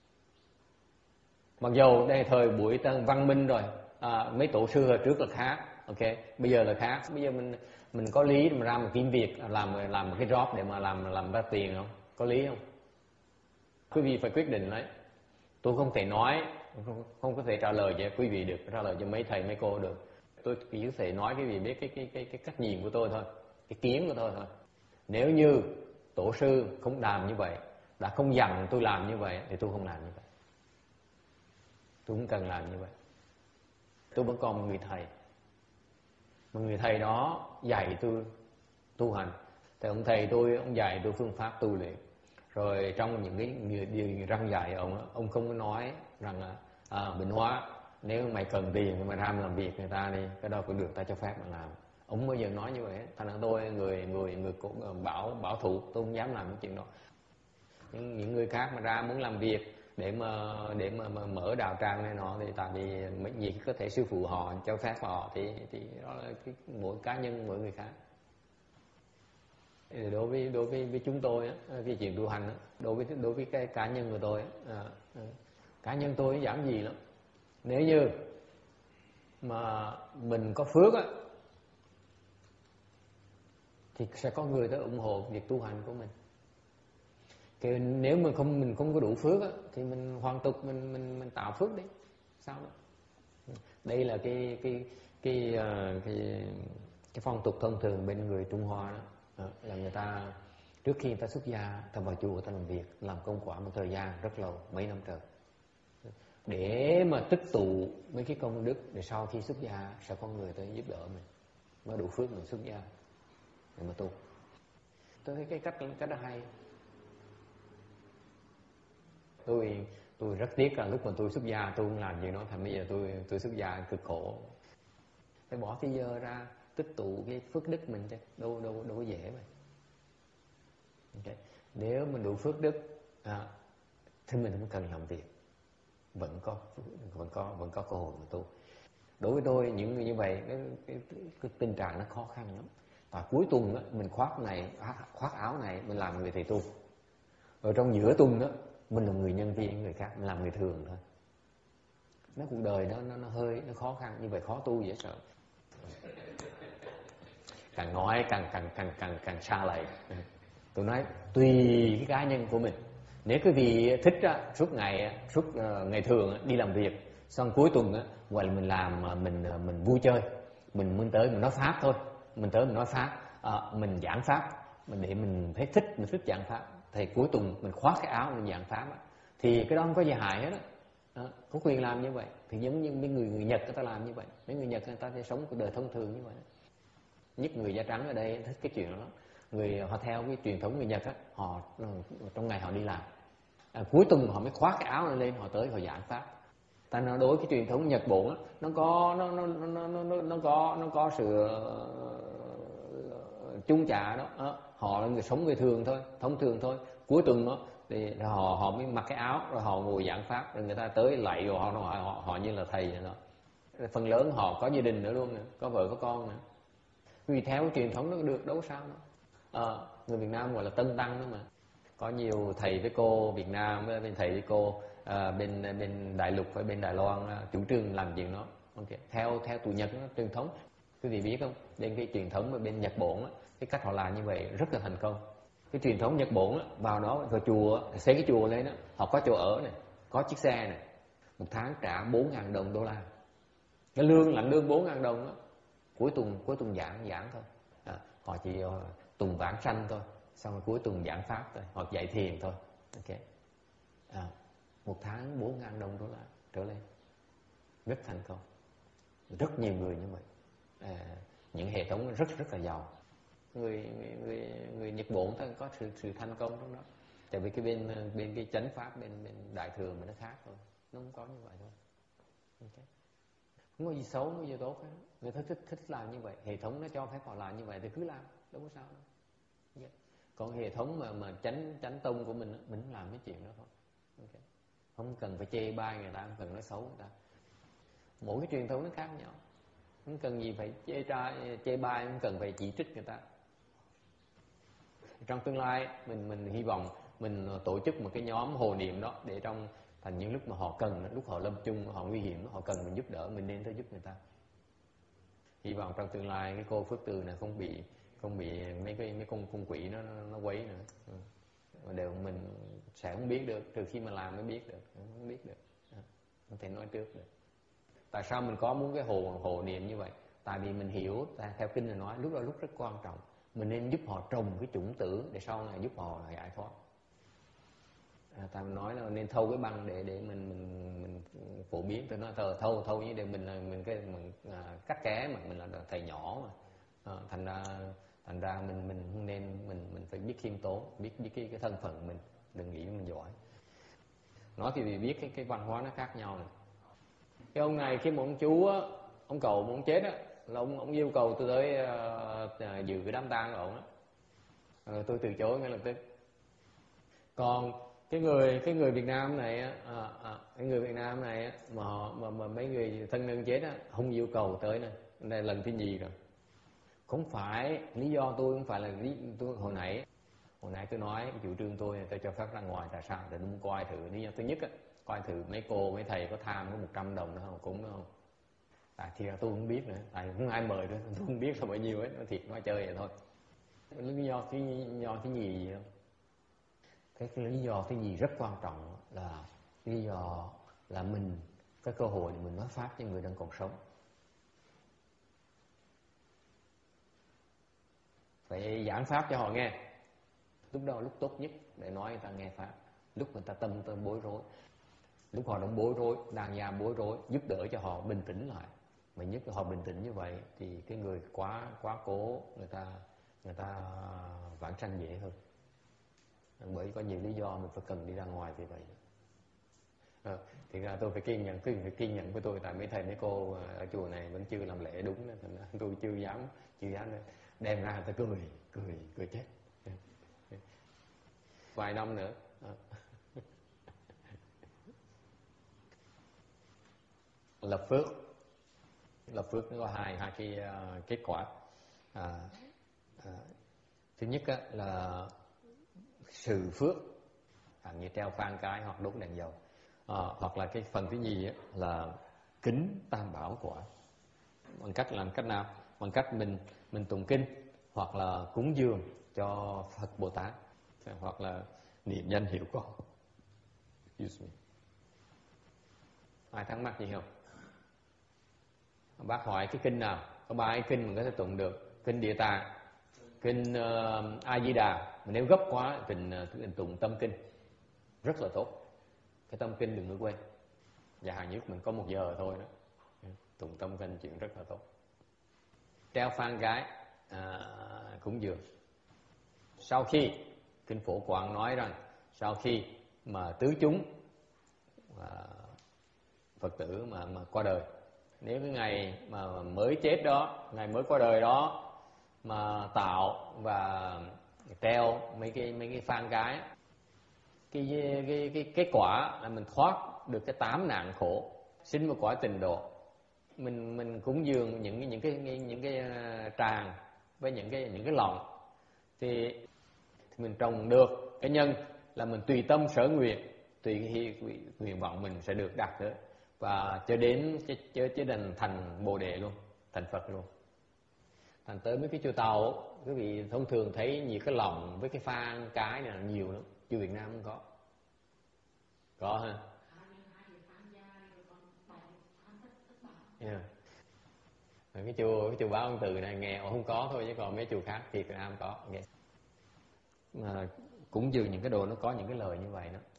Mặc dù đây thời buổi tân văn minh rồi, à, mấy tổ sư hồi trước là khác, ok, bây giờ là khác, bây giờ mình mình có lý mà ra một kiếm việc, làm làm một cái job để mà làm làm ra tiền không? Có lý không? Quý vị phải quyết định đấy. Tôi không thể nói, không, không có thể trả lời cho quý vị được, trả lời cho mấy thầy mấy cô được. Tôi chỉ có thể nói quý vị biết cái cái cái cái cách nhìn của tôi thôi, cái kiến của tôi thôi. Nếu như tổ sư không làm như vậy, đã không dặn tôi làm như vậy, thì tôi không làm như vậy. Tôi không cần làm như vậy. Tôi vẫn còn một người thầy, một người thầy đó dạy tôi tu hành. Thì ông thầy tôi, ông dạy tôi phương pháp tu luyện. Rồi trong những cái điều răng dạy ông, ông không có nói rằng là à, Bình Hóa, nếu mày cần tiền mày ra làm việc người ta đi, cái đó cũng được, ta cho phép mà làm. Ông bao giờ nói như vậy. Thành ra tôi người người người cũng bảo bảo thủ, tôi không dám làm cái chuyện đó. Nhưng những người khác mà ra muốn làm việc để mà để mà, mà mở đạo tràng này nọ, thì tại vì mấy gì có thể sư phụ họ cho phép họ, thì thì đó là cái mỗi cá nhân mỗi người khác. Đối với đối với, với chúng tôi á, cái chuyện tu hành á, đối với đối với cái cá nhân của tôi á, à, à, cá nhân tôi giản dị lắm. Nếu như mà mình có phước á, thì sẽ có người tới ủng hộ việc tu hành của mình. Cái nếu mà không mình không có đủ phước á, thì mình hoàn tục mình mình mình tạo phước đi, sao đó. Đây là cái cái cái cái cái, cái phong tục thông thường bên người Trung Hoa đó. Đó, là người ta trước khi người ta xuất gia, ta vào chùa, người ta làm việc, làm công quả một thời gian rất lâu, mấy năm trời, để mà tích tụ mấy cái công đức, để sau khi xuất gia sẽ có người tới giúp đỡ mình, mới đủ phước mình xuất gia để mà tu. Tôi thấy cái cách cách đó hay. Tôi tôi rất tiếc là lúc mà tôi xuất gia tôi không làm gì đó, thành bây giờ tôi tôi xuất gia cực khổ, phải bỏ thời giờ ra tích tụ cái phước đức mình chứ, đâu đâu đâu có dễ vậy. Nếu mình đủ phước đức à, thì mình không cần làm việc, vẫn có vẫn có vẫn có cơ hội mà tu. Đối với tôi những người như vậy cái, cái, cái, cái tình trạng nó khó khăn lắm. Và cuối tuần á, mình khoác này khoác áo này mình làm người thầy tu, rồi trong giữa tuần đó mình là người nhân viên người khác, mình làm người thường thôi. Nó cuộc đời nó nó, nó hơi nó khó khăn như vậy, khó tu dễ sợ. Càng nói càng càng càng càng càng xa lầy. Tôi nói tùy cái cá nhân của mình. Nếu quý vị thích á, suốt ngày suốt uh, ngày thường á, đi làm việc, xong cuối tuần á, gọi là mình làm mình mình vui chơi, mình muốn tới mình nói pháp thôi, mình tới mình nói pháp, à, mình giảng pháp, mình để mình thấy thích mình thích giảng pháp, thì cuối tuần mình khoác cái áo mình giảng pháp á, thì cái đó không có gì hại hết á. Đó, có quyền làm như vậy. Thì giống như mấy người người Nhật người ta làm như vậy, mấy người Nhật người ta sẽ sống cuộc đời thông thường như vậy. Nhất người da trắng ở đây thích cái chuyện đó. Người họ theo cái truyền thống người Nhật á, họ trong ngày họ đi làm, à, cuối tuần họ mới khoác cái áo này lên, họ tới họ giảng pháp. Ta nói đối cái truyền thống Nhật Bản á, nó có nó nó nó nó nó nó có nó có sự uh, chung trả đó. À, họ là người sống người thường thôi, thông thường thôi. Cuối tuần đó thì họ họ mới mặc cái áo rồi họ ngồi giảng pháp, rồi người ta tới lạy rồi họ họ họ, họ như là thầy vậy đó. Phần lớn họ có gia đình nữa luôn nè, có vợ có con nữa. Vì theo cái truyền thống nó được đâu sao đâu. À, người Việt Nam gọi là tân tăng đó mà. Có nhiều thầy với cô Việt Nam với bên thầy với cô à, bên bên Đại Lục với bên Đài Loan à, chủ trương làm chuyện đó. Okay. Theo theo tụi Nhật nó truyền thống, quý vị biết không? Bên cái truyền thống ở bên Nhật Bản á, cái cách họ làm như vậy rất là thành công. Cái truyền thống Nhật Bản á, vào đó vào chùa xây cái chùa lên đó, họ có chỗ ở này, có chiếc xe này, một tháng trả bốn ngàn đồng đô la. Cái lương lãnh lương bốn ngàn đồng đó. Cuối tuần cuối tuần giảng giảng thôi. À, họ chỉ uh, tuần vãng sanh thôi. Xong rồi cuối tuần giảng pháp thôi, hoặc dạy thiền thôi. Ok. À, một tháng bốn ngàn đồng đô la trở lên, rất thành công, rất nhiều người như vậy. À, những hệ thống rất rất là giàu. Người người người, người Nhật Bản ta có sự sự thành công trong đó. Tại vì cái bên bên cái chánh pháp bên bên đại thừa mình nó khác thôi, nó không có như vậy thôi. Okay. Không có gì xấu, không có gì tốt hết. Người ta thích thích làm như vậy, hệ thống nó cho phép họ làm như vậy thì cứ làm, đâu có sao đâu. Yeah. Còn hệ thống mà mà chánh chánh tông của mình, mình không làm cái chuyện đó thôi. Okay. Không cần phải chê bai người ta, không cần nói xấu người ta. Mỗi cái truyền thống nó khác nhau, không cần gì phải chê trai chê bai, không cần phải chỉ trích người ta. Trong tương lai mình mình hy vọng mình tổ chức một cái nhóm hộ niệm đó, để trong thành những lúc mà họ cần, lúc họ lâm chung, họ nguy hiểm, họ cần mình giúp đỡ, mình nên tới giúp người ta. Hy vọng trong tương lai cái cô Phước Từ này không bị không bị mấy cái mấy con con quỷ nó nó quấy nữa. Ừ. Mà đều mình sẽ không biết được, trừ khi mà làm mới biết được, không biết được, không thể nói trước được. Tại sao mình có muốn cái hồ hồ niệm như vậy? Tại vì mình hiểu, tại theo kinh là nói lúc đó lúc rất quan trọng, mình nên giúp họ trồng cái chủng tử để sau này giúp họ giải thoát. À, ta nói là nên thâu cái băng để để mình mình mình phổ biến. Tôi nói thờ thâu thâu như để mình là mình cái mình à, cắt ké mà mình là thầy nhỏ mà, à, thành ra thành ra mình mình không nên mình mình phải biết khiêm tốn, biết biết cái cái thân phận mình, đừng nghĩ mình giỏi. Nói thì vì biết cái cái văn hóa nó khác nhau này. Cái ông này khi mà ông chú á, ông cầu mà ông chết á, là ông ông yêu cầu tôi tới uh, dự cái đám tang của ông á, à, tôi từ chối ngay lập tức. Còn cái người cái người Việt Nam này á, à, à, cái người Việt Nam này á, mà họ mà, mà mấy người thân nhân chết á, không yêu cầu tới nè, đây lần thứ nhì rồi. Không phải lý do tôi không phải là lý tôi hồi nãy hồi nãy tôi nói cái chủ trương tôi là tôi cho phép ra ngoài, tại sao? Để muốn coi thử. Lý do thứ nhất á, coi thử mấy cô mấy thầy có tham có một trăm đồng nữa không, cúng nữa không. Tại thì tôi không biết nữa, tại không ai mời nữa, tôi không biết là bao nhiêu ấy, nó thiệt nói chơi vậy thôi. Lý do thứ lý do thứ nhì gì không? Cái, cái lý do thứ nhì rất quan trọng là lý do là mình có cơ hội để mình nói pháp cho người đang còn sống. Phải giảng pháp cho họ nghe. Lúc đó lúc tốt nhất để nói người ta nghe pháp. Lúc người ta tâm tâm bối rối, lúc họ đang bối rối, đang giam bối rối, giúp đỡ cho họ bình tĩnh lại. Mà nhất là họ bình tĩnh như vậy thì cái người quá quá cố người ta người ta vãng sanh dễ hơn. Bởi có nhiều lý do mình phải cần đi ra ngoài vì vậy. À, thì ra tôi phải kiên nhẫn, tôi phải kiên nhẫn với tôi, tại mấy thầy mấy cô ở chùa này vẫn chưa làm lễ đúng, nên tôi chưa dám chưa dám đem ra người ta cười cười cười chết. vài năm nữa. Lập phước, lập phước nó có hai hai cái uh, kết quả. À, à, thứ nhất á, là sự phước, như treo phan cái hoặc đốt đèn dầu, à, hoặc là cái phần thứ nhì á, là kính tam bảo quả. Bằng cách làm cách nào? Bằng cách mình mình tụng kinh, hoặc là cúng dường cho Phật Bồ Tát, hoặc là niệm danh hiệu con. Excuse me. Ai thắc mắc gì không? Bác hỏi cái kinh nào? Có ba cái kinh mình có thể tụng được: kinh Địa Tạng, kinh uh, A Di Đà. Nếu gấp quá thì mình tụng tâm kinh, rất là tốt. Cái tâm kinh đừng có quên. Và hàng nhất mình có một giờ thôi đó, tụng tâm kinh chuyện rất là tốt. Treo phan gái à, cúng dường. Sau khi kinh Phổ Quang nói rằng sau khi mà tứ chúng à, Phật tử mà mà qua đời, nếu cái ngày mà mới chết đó, ngày mới qua đời đó mà tạo và treo mấy cái mấy cái phan cái, cái cái cái kết quả là mình thoát được cái tám nạn khổ, sinh một cõi tịnh độ. Mình mình cúng dường những những cái những cái tràng với những cái những cái lòng thì, thì mình trồng được cái nhân là mình tùy tâm sở nguyện, tùy cái nguyện vọng mình sẽ được đạt tới, và cho đến cho cho đến thành Bồ Đề luôn, thành Phật luôn. Thành tới mấy cái chùa Tàu, quý vị thông thường thấy nhiều cái lòng với cái phan cái này là nhiều lắm, chùa Việt Nam không có. Có ha? Yeah. Cái chùa cái chùa Bảo Ân Từ này nghe không có thôi, chứ còn mấy chùa khác thì Việt Nam có. Okay. Mà cũng dường những cái đồ nó có những cái lời như vậy đó.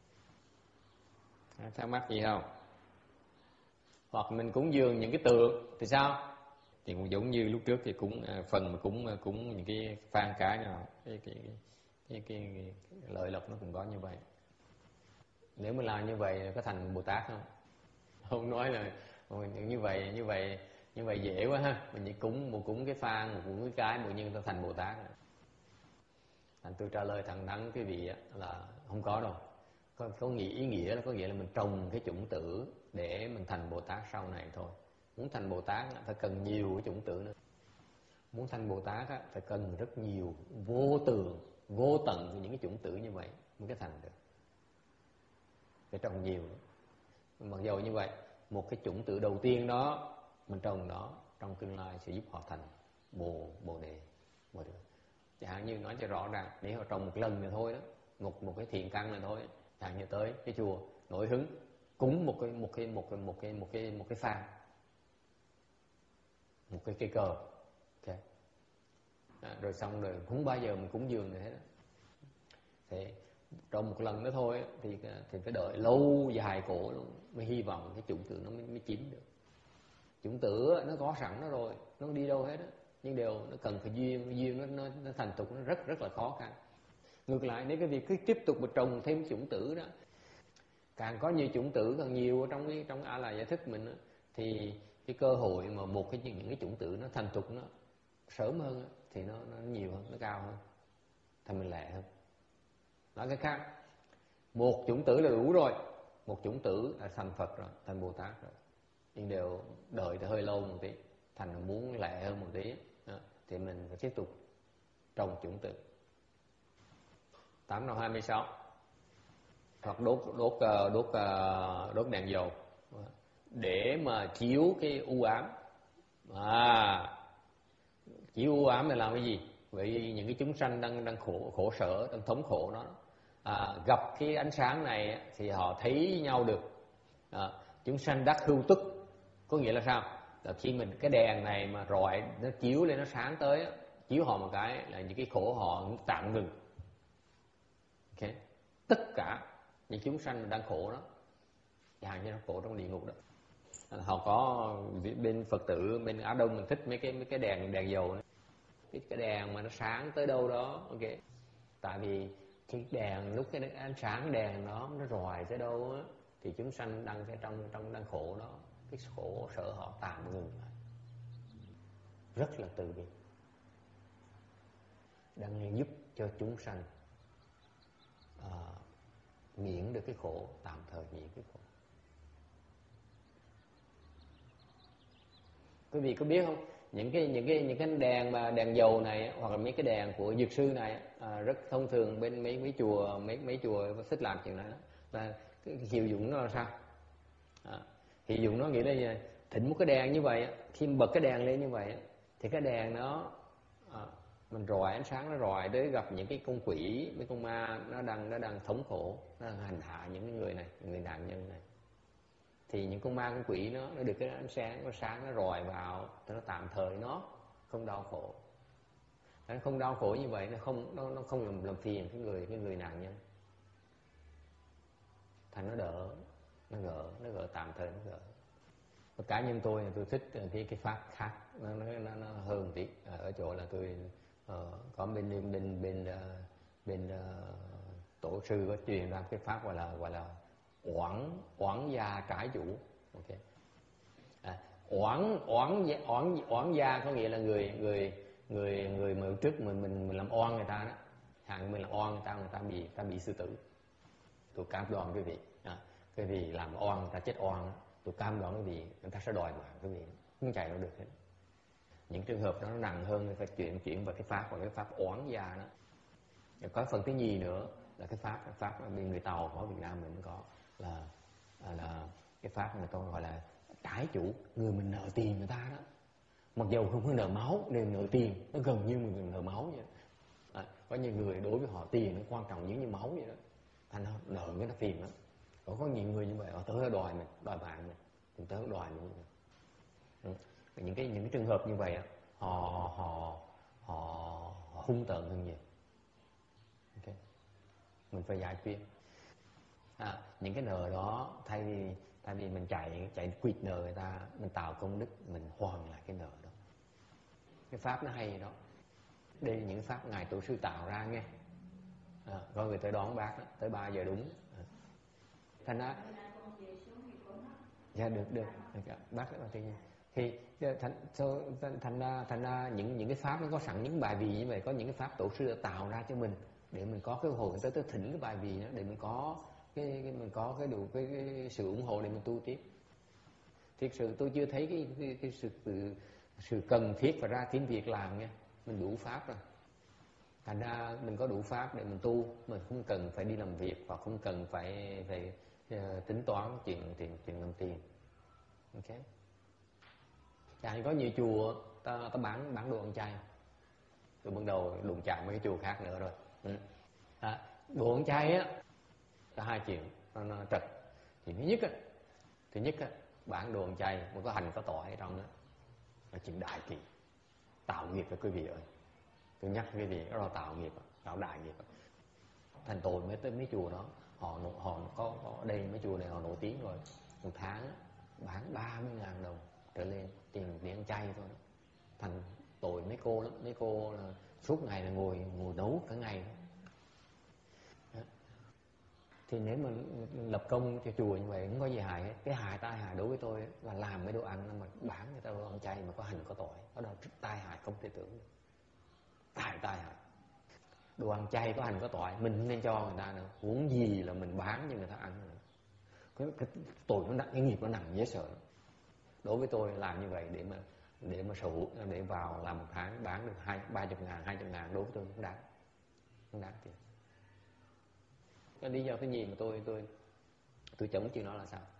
Thắc mắc gì không? Hoặc mình cúng dường những cái tượng thì sao? Thì cũng giống như lúc trước thì cũng phần mà cũng cũng những cái phan cái nào cái cái cái, cái, cái, cái, cái lợi lộc nó cũng có như vậy. Nếu mà làm như vậy có thành Bồ Tát không? Không nói là như vậy như vậy như vậy dễ quá ha. Mình chỉ cúng một cúng cái phan, một cúng cái cái, tự nhiên ta thành Bồ Tát. Thành tôi trả lời thẳng thắn quý vị là không có đâu. Có, có nghĩa ý nghĩa là có nghĩa là mình trồng cái chủng tử để mình thành Bồ Tát sau này thôi. Muốn thành Bồ Tát phải cần nhiều cái chủng tử nữa. Muốn thành Bồ Tát phải cần rất nhiều, vô tường, vô tận những cái chủng tử như vậy mới có thành được. Phải trồng nhiều. Mặc dù như vậy, một cái chủng tử đầu tiên đó mình trồng đó, trong tương lai sẽ giúp họ thành Bồ Bồ Đề, Bồ Đề. Chẳng hạn như nói cho rõ ràng, nếu họ trồng một lần này thôi đó, một một cái thiện căn này thôi, chẳng hạn như tới cái chùa nổi hứng cúng một cái một cái một cái một cái một cái một cái phan, một cái cây cờ, okay. À, rồi xong rồi không bao giờ mình cúng dường nữa hết. Thì trong một lần nữa thôi thì thì phải đợi lâu dài cổ luôn mới hy vọng cái chủng tử nó mới, mới chín được. Chủng tử nó có sẵn nó rồi, nó không đi đâu hết á, nhưng đều nó cần phải duyên, duyên nó, nó nó thành tục nó rất rất là khó khăn. Ngược lại nếu cái việc cứ tiếp tục mà trồng thêm chủng tử đó, càng có nhiều chủng tử càng nhiều trong cái trong A La Giải Thích mình đó, thì cái cơ hội mà một cái những cái chủng tử nó thành tục nó sớm hơn đó, thì nó nó nhiều hơn, nó cao hơn, thành mình lẹ hơn. Nói cái khác, một chủng tử là đủ rồi, một chủng tử là thành Phật rồi, thành Bồ Tát rồi, nhưng đều đợi thì hơi lâu một tí, thành muốn lẹ hơn một tí đó, thì mình phải tiếp tục trồng chủng tử. Tám năm hai mươi sáu hoặc đốt đốt đốt đốt đèn dầu để mà chiếu cái u ám. À, chiếu u ám để làm cái gì? Vậy những cái chúng sanh đang đang khổ khổ sở, đang thống khổ đó, à, gặp cái ánh sáng này thì họ thấy nhau được. À, chúng sanh đắc hưu tức, có nghĩa là sao? Là khi mình cái đèn này mà rọi nó chiếu lên, nó sáng tới, chiếu họ một cái là những cái khổ họ tạm ngừng. Okay. Tất cả những chúng sanh đang khổ đó, chẳng như nó khổ trong địa ngục đó, họ có bên Phật tử bên Á Đông mình thích mấy cái mấy cái đèn đèn dầu đó. Cái, cái đèn mà nó sáng tới đâu đó, ok. Tại vì cái đèn lúc cái ánh sáng đèn đó nó rọi tới đâu á, thì chúng sanh đang cái trong trong đang khổ đó, cái khổ sở họ tạm ngừng lại, rất là từ bi, đang giúp cho chúng sanh à, miễn được cái khổ, tạm thời miễn cái khổ. Quý vị có biết không, những cái những cái những cái đèn mà đèn dầu này hoặc là mấy cái đèn của dược sư này à, rất thông thường bên mấy mấy chùa mấy mấy chùa thích làm chuyện này đó, là cái hiệu dụng nó là sao? À, hiệu dụng nó nghĩ là thỉnh một cái đèn như vậy, khi bật cái đèn lên như vậy thì cái đèn nó à, mình rọi ánh sáng, nó rọi tới gặp những cái con quỷ, mấy con ma nó đang nó đang thống khổ, nó đang hành hạ những cái người này, những người nạn nhân này, thì những con ma con quỷ nó nó được cái ánh sáng nó sáng nó rọi vào thì nó tạm thời nó không đau khổ. Nó không đau khổ như vậy, nó không nó nó không làm làm phiền cái người cái người nạn nhân, thành nó đỡ, nó gỡ nó gỡ tạm thời nó gỡ. Và cá nhân tôi tôi thích cái cái pháp khác, nó nó nó, nó hơn tí ở chỗ là tôi uh, có bên bên bên bên uh, bên uh, tổ sư có truyền ra cái pháp gọi là gọi là oán oán gia trái chủ. Ok, à, oán oán oán oán gia có nghĩa là người người người người mà trước mình mình mình làm oan người ta đó, hàng mình làm oan người ta, người ta bị ta bị sư tử. Tôi cam đoan quý vị, à, quý vị làm oan người ta chết oan, tôi cam đoan quý vị người ta sẽ đòi mạng quý vị, không chạy đâu được hết. Những trường hợp đó nó nặng hơn, phải chuyển chuyển vào cái pháp và cái pháp oán gia đó. Và có phần thứ nhì nữa là cái pháp cái pháp bên người Tàu ở Việt Nam mình cũng có, là là cái pháp người ta gọi là trái chủ, người mình nợ tiền người ta đó, mặc dầu không có nợ máu nên nợ tiền, nó gần như người nợ máu vậy. À, có nhiều người đối với họ tiền nó quan trọng giống như máu vậy đó, thành ra nợ cái nó phiền lắm. Có có nhiều người như vậy, họ tới đòi mình, đòi bạn mình, mình tới đòi mình. Ừ. Những cái những cái trường hợp như vậy họ họ họ, họ hung tợn hơn nhiều. Okay. Mình phải giải quyết. À, những cái nợ đó thay vì thay vì mình chạy chạy quỵt nợ người ta, mình tạo công đức, mình hoàn lại cái nợ đó. Cái pháp nó hay đó. Đây là những pháp ngài tổ sư tạo ra nghe. À, có người tới đón bác đó, tới ba giờ đúng. À. Thành ra dạ được được, được bác rất là tự nhiên. Thì thành thành thành ra thành ra những những cái pháp nó có sẵn những bài vị như vậy, có những cái pháp tổ sư đã tạo ra cho mình để mình có cái hồi tới tới thỉnh cái bài vị đó, để mình có cái, cái mình có cái đủ cái, cái sự ủng hộ để mình tu tiếp. Thực sự tôi chưa thấy cái cái, cái sự sự cần thiết phải ra kiếm việc làm nha, mình đủ pháp rồi. Thành ra mình có đủ pháp để mình tu, mình không cần phải đi làm việc và không cần phải phải uh, tính toán chuyện tiền tiền làm tiền. Ok. Tại có nhiều chùa ta ta bán bán đồ ăn chay, tôi bắt đầu đụng chạm với cái chùa khác nữa rồi. Ừ. À, đồ ăn chay á có hai chuyện nó, nó trật. Thì thứ nhất á, thứ nhất á, bán đồ ăn chay mà có hành có tỏi ở trong đó là chuyện đại kỳ, tạo nghiệp cho quý vị ơi. Tôi nhắc quý vị đó là tạo nghiệp, tạo đại nghiệp. Thành tôi mới tới mấy chùa đó, họ họ có, có đây mấy chùa này họ nổi tiếng rồi, một tháng bán ba mươi ngàn đồng trở lên tiền tiền ăn chay thôi đó. Thành tội mấy cô lắm, mấy cô là suốt ngày là ngồi ngồi nấu cả ngày đó. Đó. Thì nếu mà lập công cho chùa như vậy không có gì hại hết. Cái hại tai hại đối với tôi là làm mấy đồ ăn mà bán người ta đồ ăn chay mà có hành có tỏi, đó là tai hại không thể tưởng được. Tai tai hại. Đồ ăn chay có hành có tỏi mình không nên cho người ta nữa, huống gì là mình bán cho người ta ăn nữa. Cái, cái tội nó nặng, cái nghiệp nó nặng dễ sợ. Đối với tôi làm như vậy để mà để mà sở hữu, để vào làm một tháng bán được hai ba chục ngàn, hai chục ngàn, đối với tôi không đáng, không đáng tiền. Cái lý do thứ nhì mà tôi tôi tôi chống chuyện đó là sao?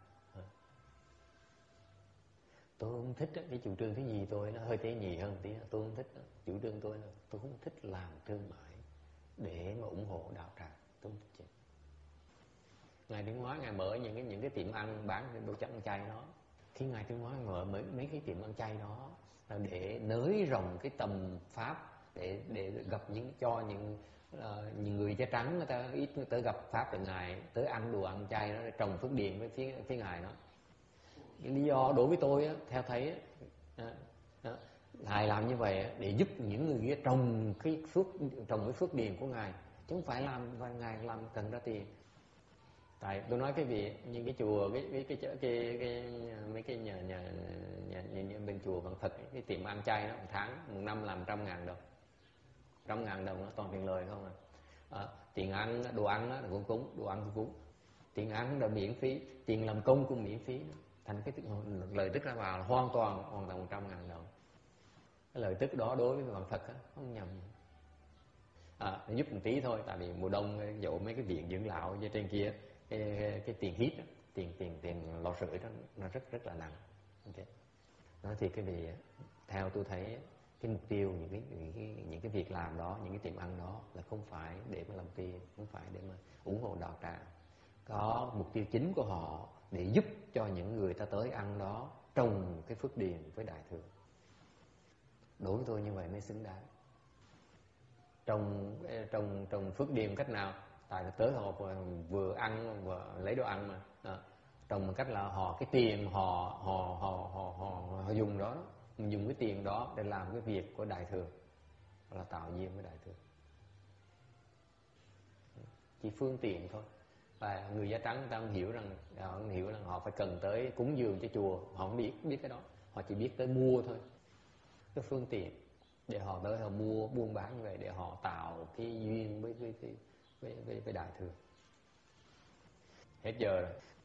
Tôi không thích đó, cái chủ trương thứ nhì tôi nó hơi tế nhì hơn tí, tôi không thích đó. Chủ trương tôi là tôi không thích làm thương mại để mà ủng hộ đạo tràng, tôi không thích chuyện. Ngài Tiến Hóa ngài mở những cái những cái tiệm ăn bán đồ ăn chay đó. Khi ngài Tiến Hóa mở mấy mấy cái tiệm ăn chay đó là để nới rộng cái tầm pháp, để để gặp những cho những uh, những người da trắng người ta ít tới gặp pháp từ ngài, tới ăn đồ ăn chay đó, trồng phước điền với phía phía ngài đó. Cái lý do đối với tôi á, theo thấy á, đó, đó, ngài làm như vậy á, để giúp những người kia trồng cái phước trồng cái phước điền của ngài, chứ không phải làm và ngài làm cần ra tiền. Tại tôi nói cái gì, những cái chùa cái cái cái, cái, cái, cái mấy cái nhà nhà, nhà, nhà, nhà bên chùa bằng thật, cái tiệm ăn chay đó một tháng một năm làm trăm ngàn đồng, trăm ngàn đồng nó toàn tiền lời không à. À, tiền ăn, đồ ăn đó, cũng cúng, đồ ăn cũng cúng, tiền ăn là miễn phí, tiền làm công cũng miễn phí, thành cái lời tức ra vào là hoàn toàn hoàn toàn một trăm ngàn đồng. Cái lời tức đó đối với bằng Phật á, không nhầm. À, nó giúp một tí thôi, tại vì mùa đông dụ mấy cái viện dưỡng lão như trên kia, cái, cái, cái tiền hít đó, tiền tiền tiền lò sưởi đó nó rất rất là nặng. Okay. Nói thì cái vị theo tôi thấy cái mục tiêu những cái, những cái những cái việc làm đó, những cái tiệm ăn đó là không phải để mà làm tiền, không phải để mà ủng hộ đạo tràng. Có mục tiêu chính của họ để giúp cho những người ta tới ăn đó trồng cái phước điền với đại thừa. Đối với tôi như vậy mới xứng đáng. Trồng trồng trồng phước điền cách nào? Tại tới họ vừa ăn vừa lấy đồ ăn mà. À, trồng một cách là họ cái tiền họ họ họ họ họ, họ dùng đó, mình dùng cái tiền đó để làm cái việc của đại thừa, là tạo duyên với đại thừa. Chỉ phương tiện thôi. Và người da trắng người ta không hiểu rằng họ không hiểu rằng họ phải cần tới cúng dường cho chùa, họ không biết biết cái đó, họ chỉ biết tới mua thôi, cái phương tiện để họ tới họ mua buôn bán như vậy để họ tạo cái duyên với với với với, với, với đại thừa. Hết giờ rồi.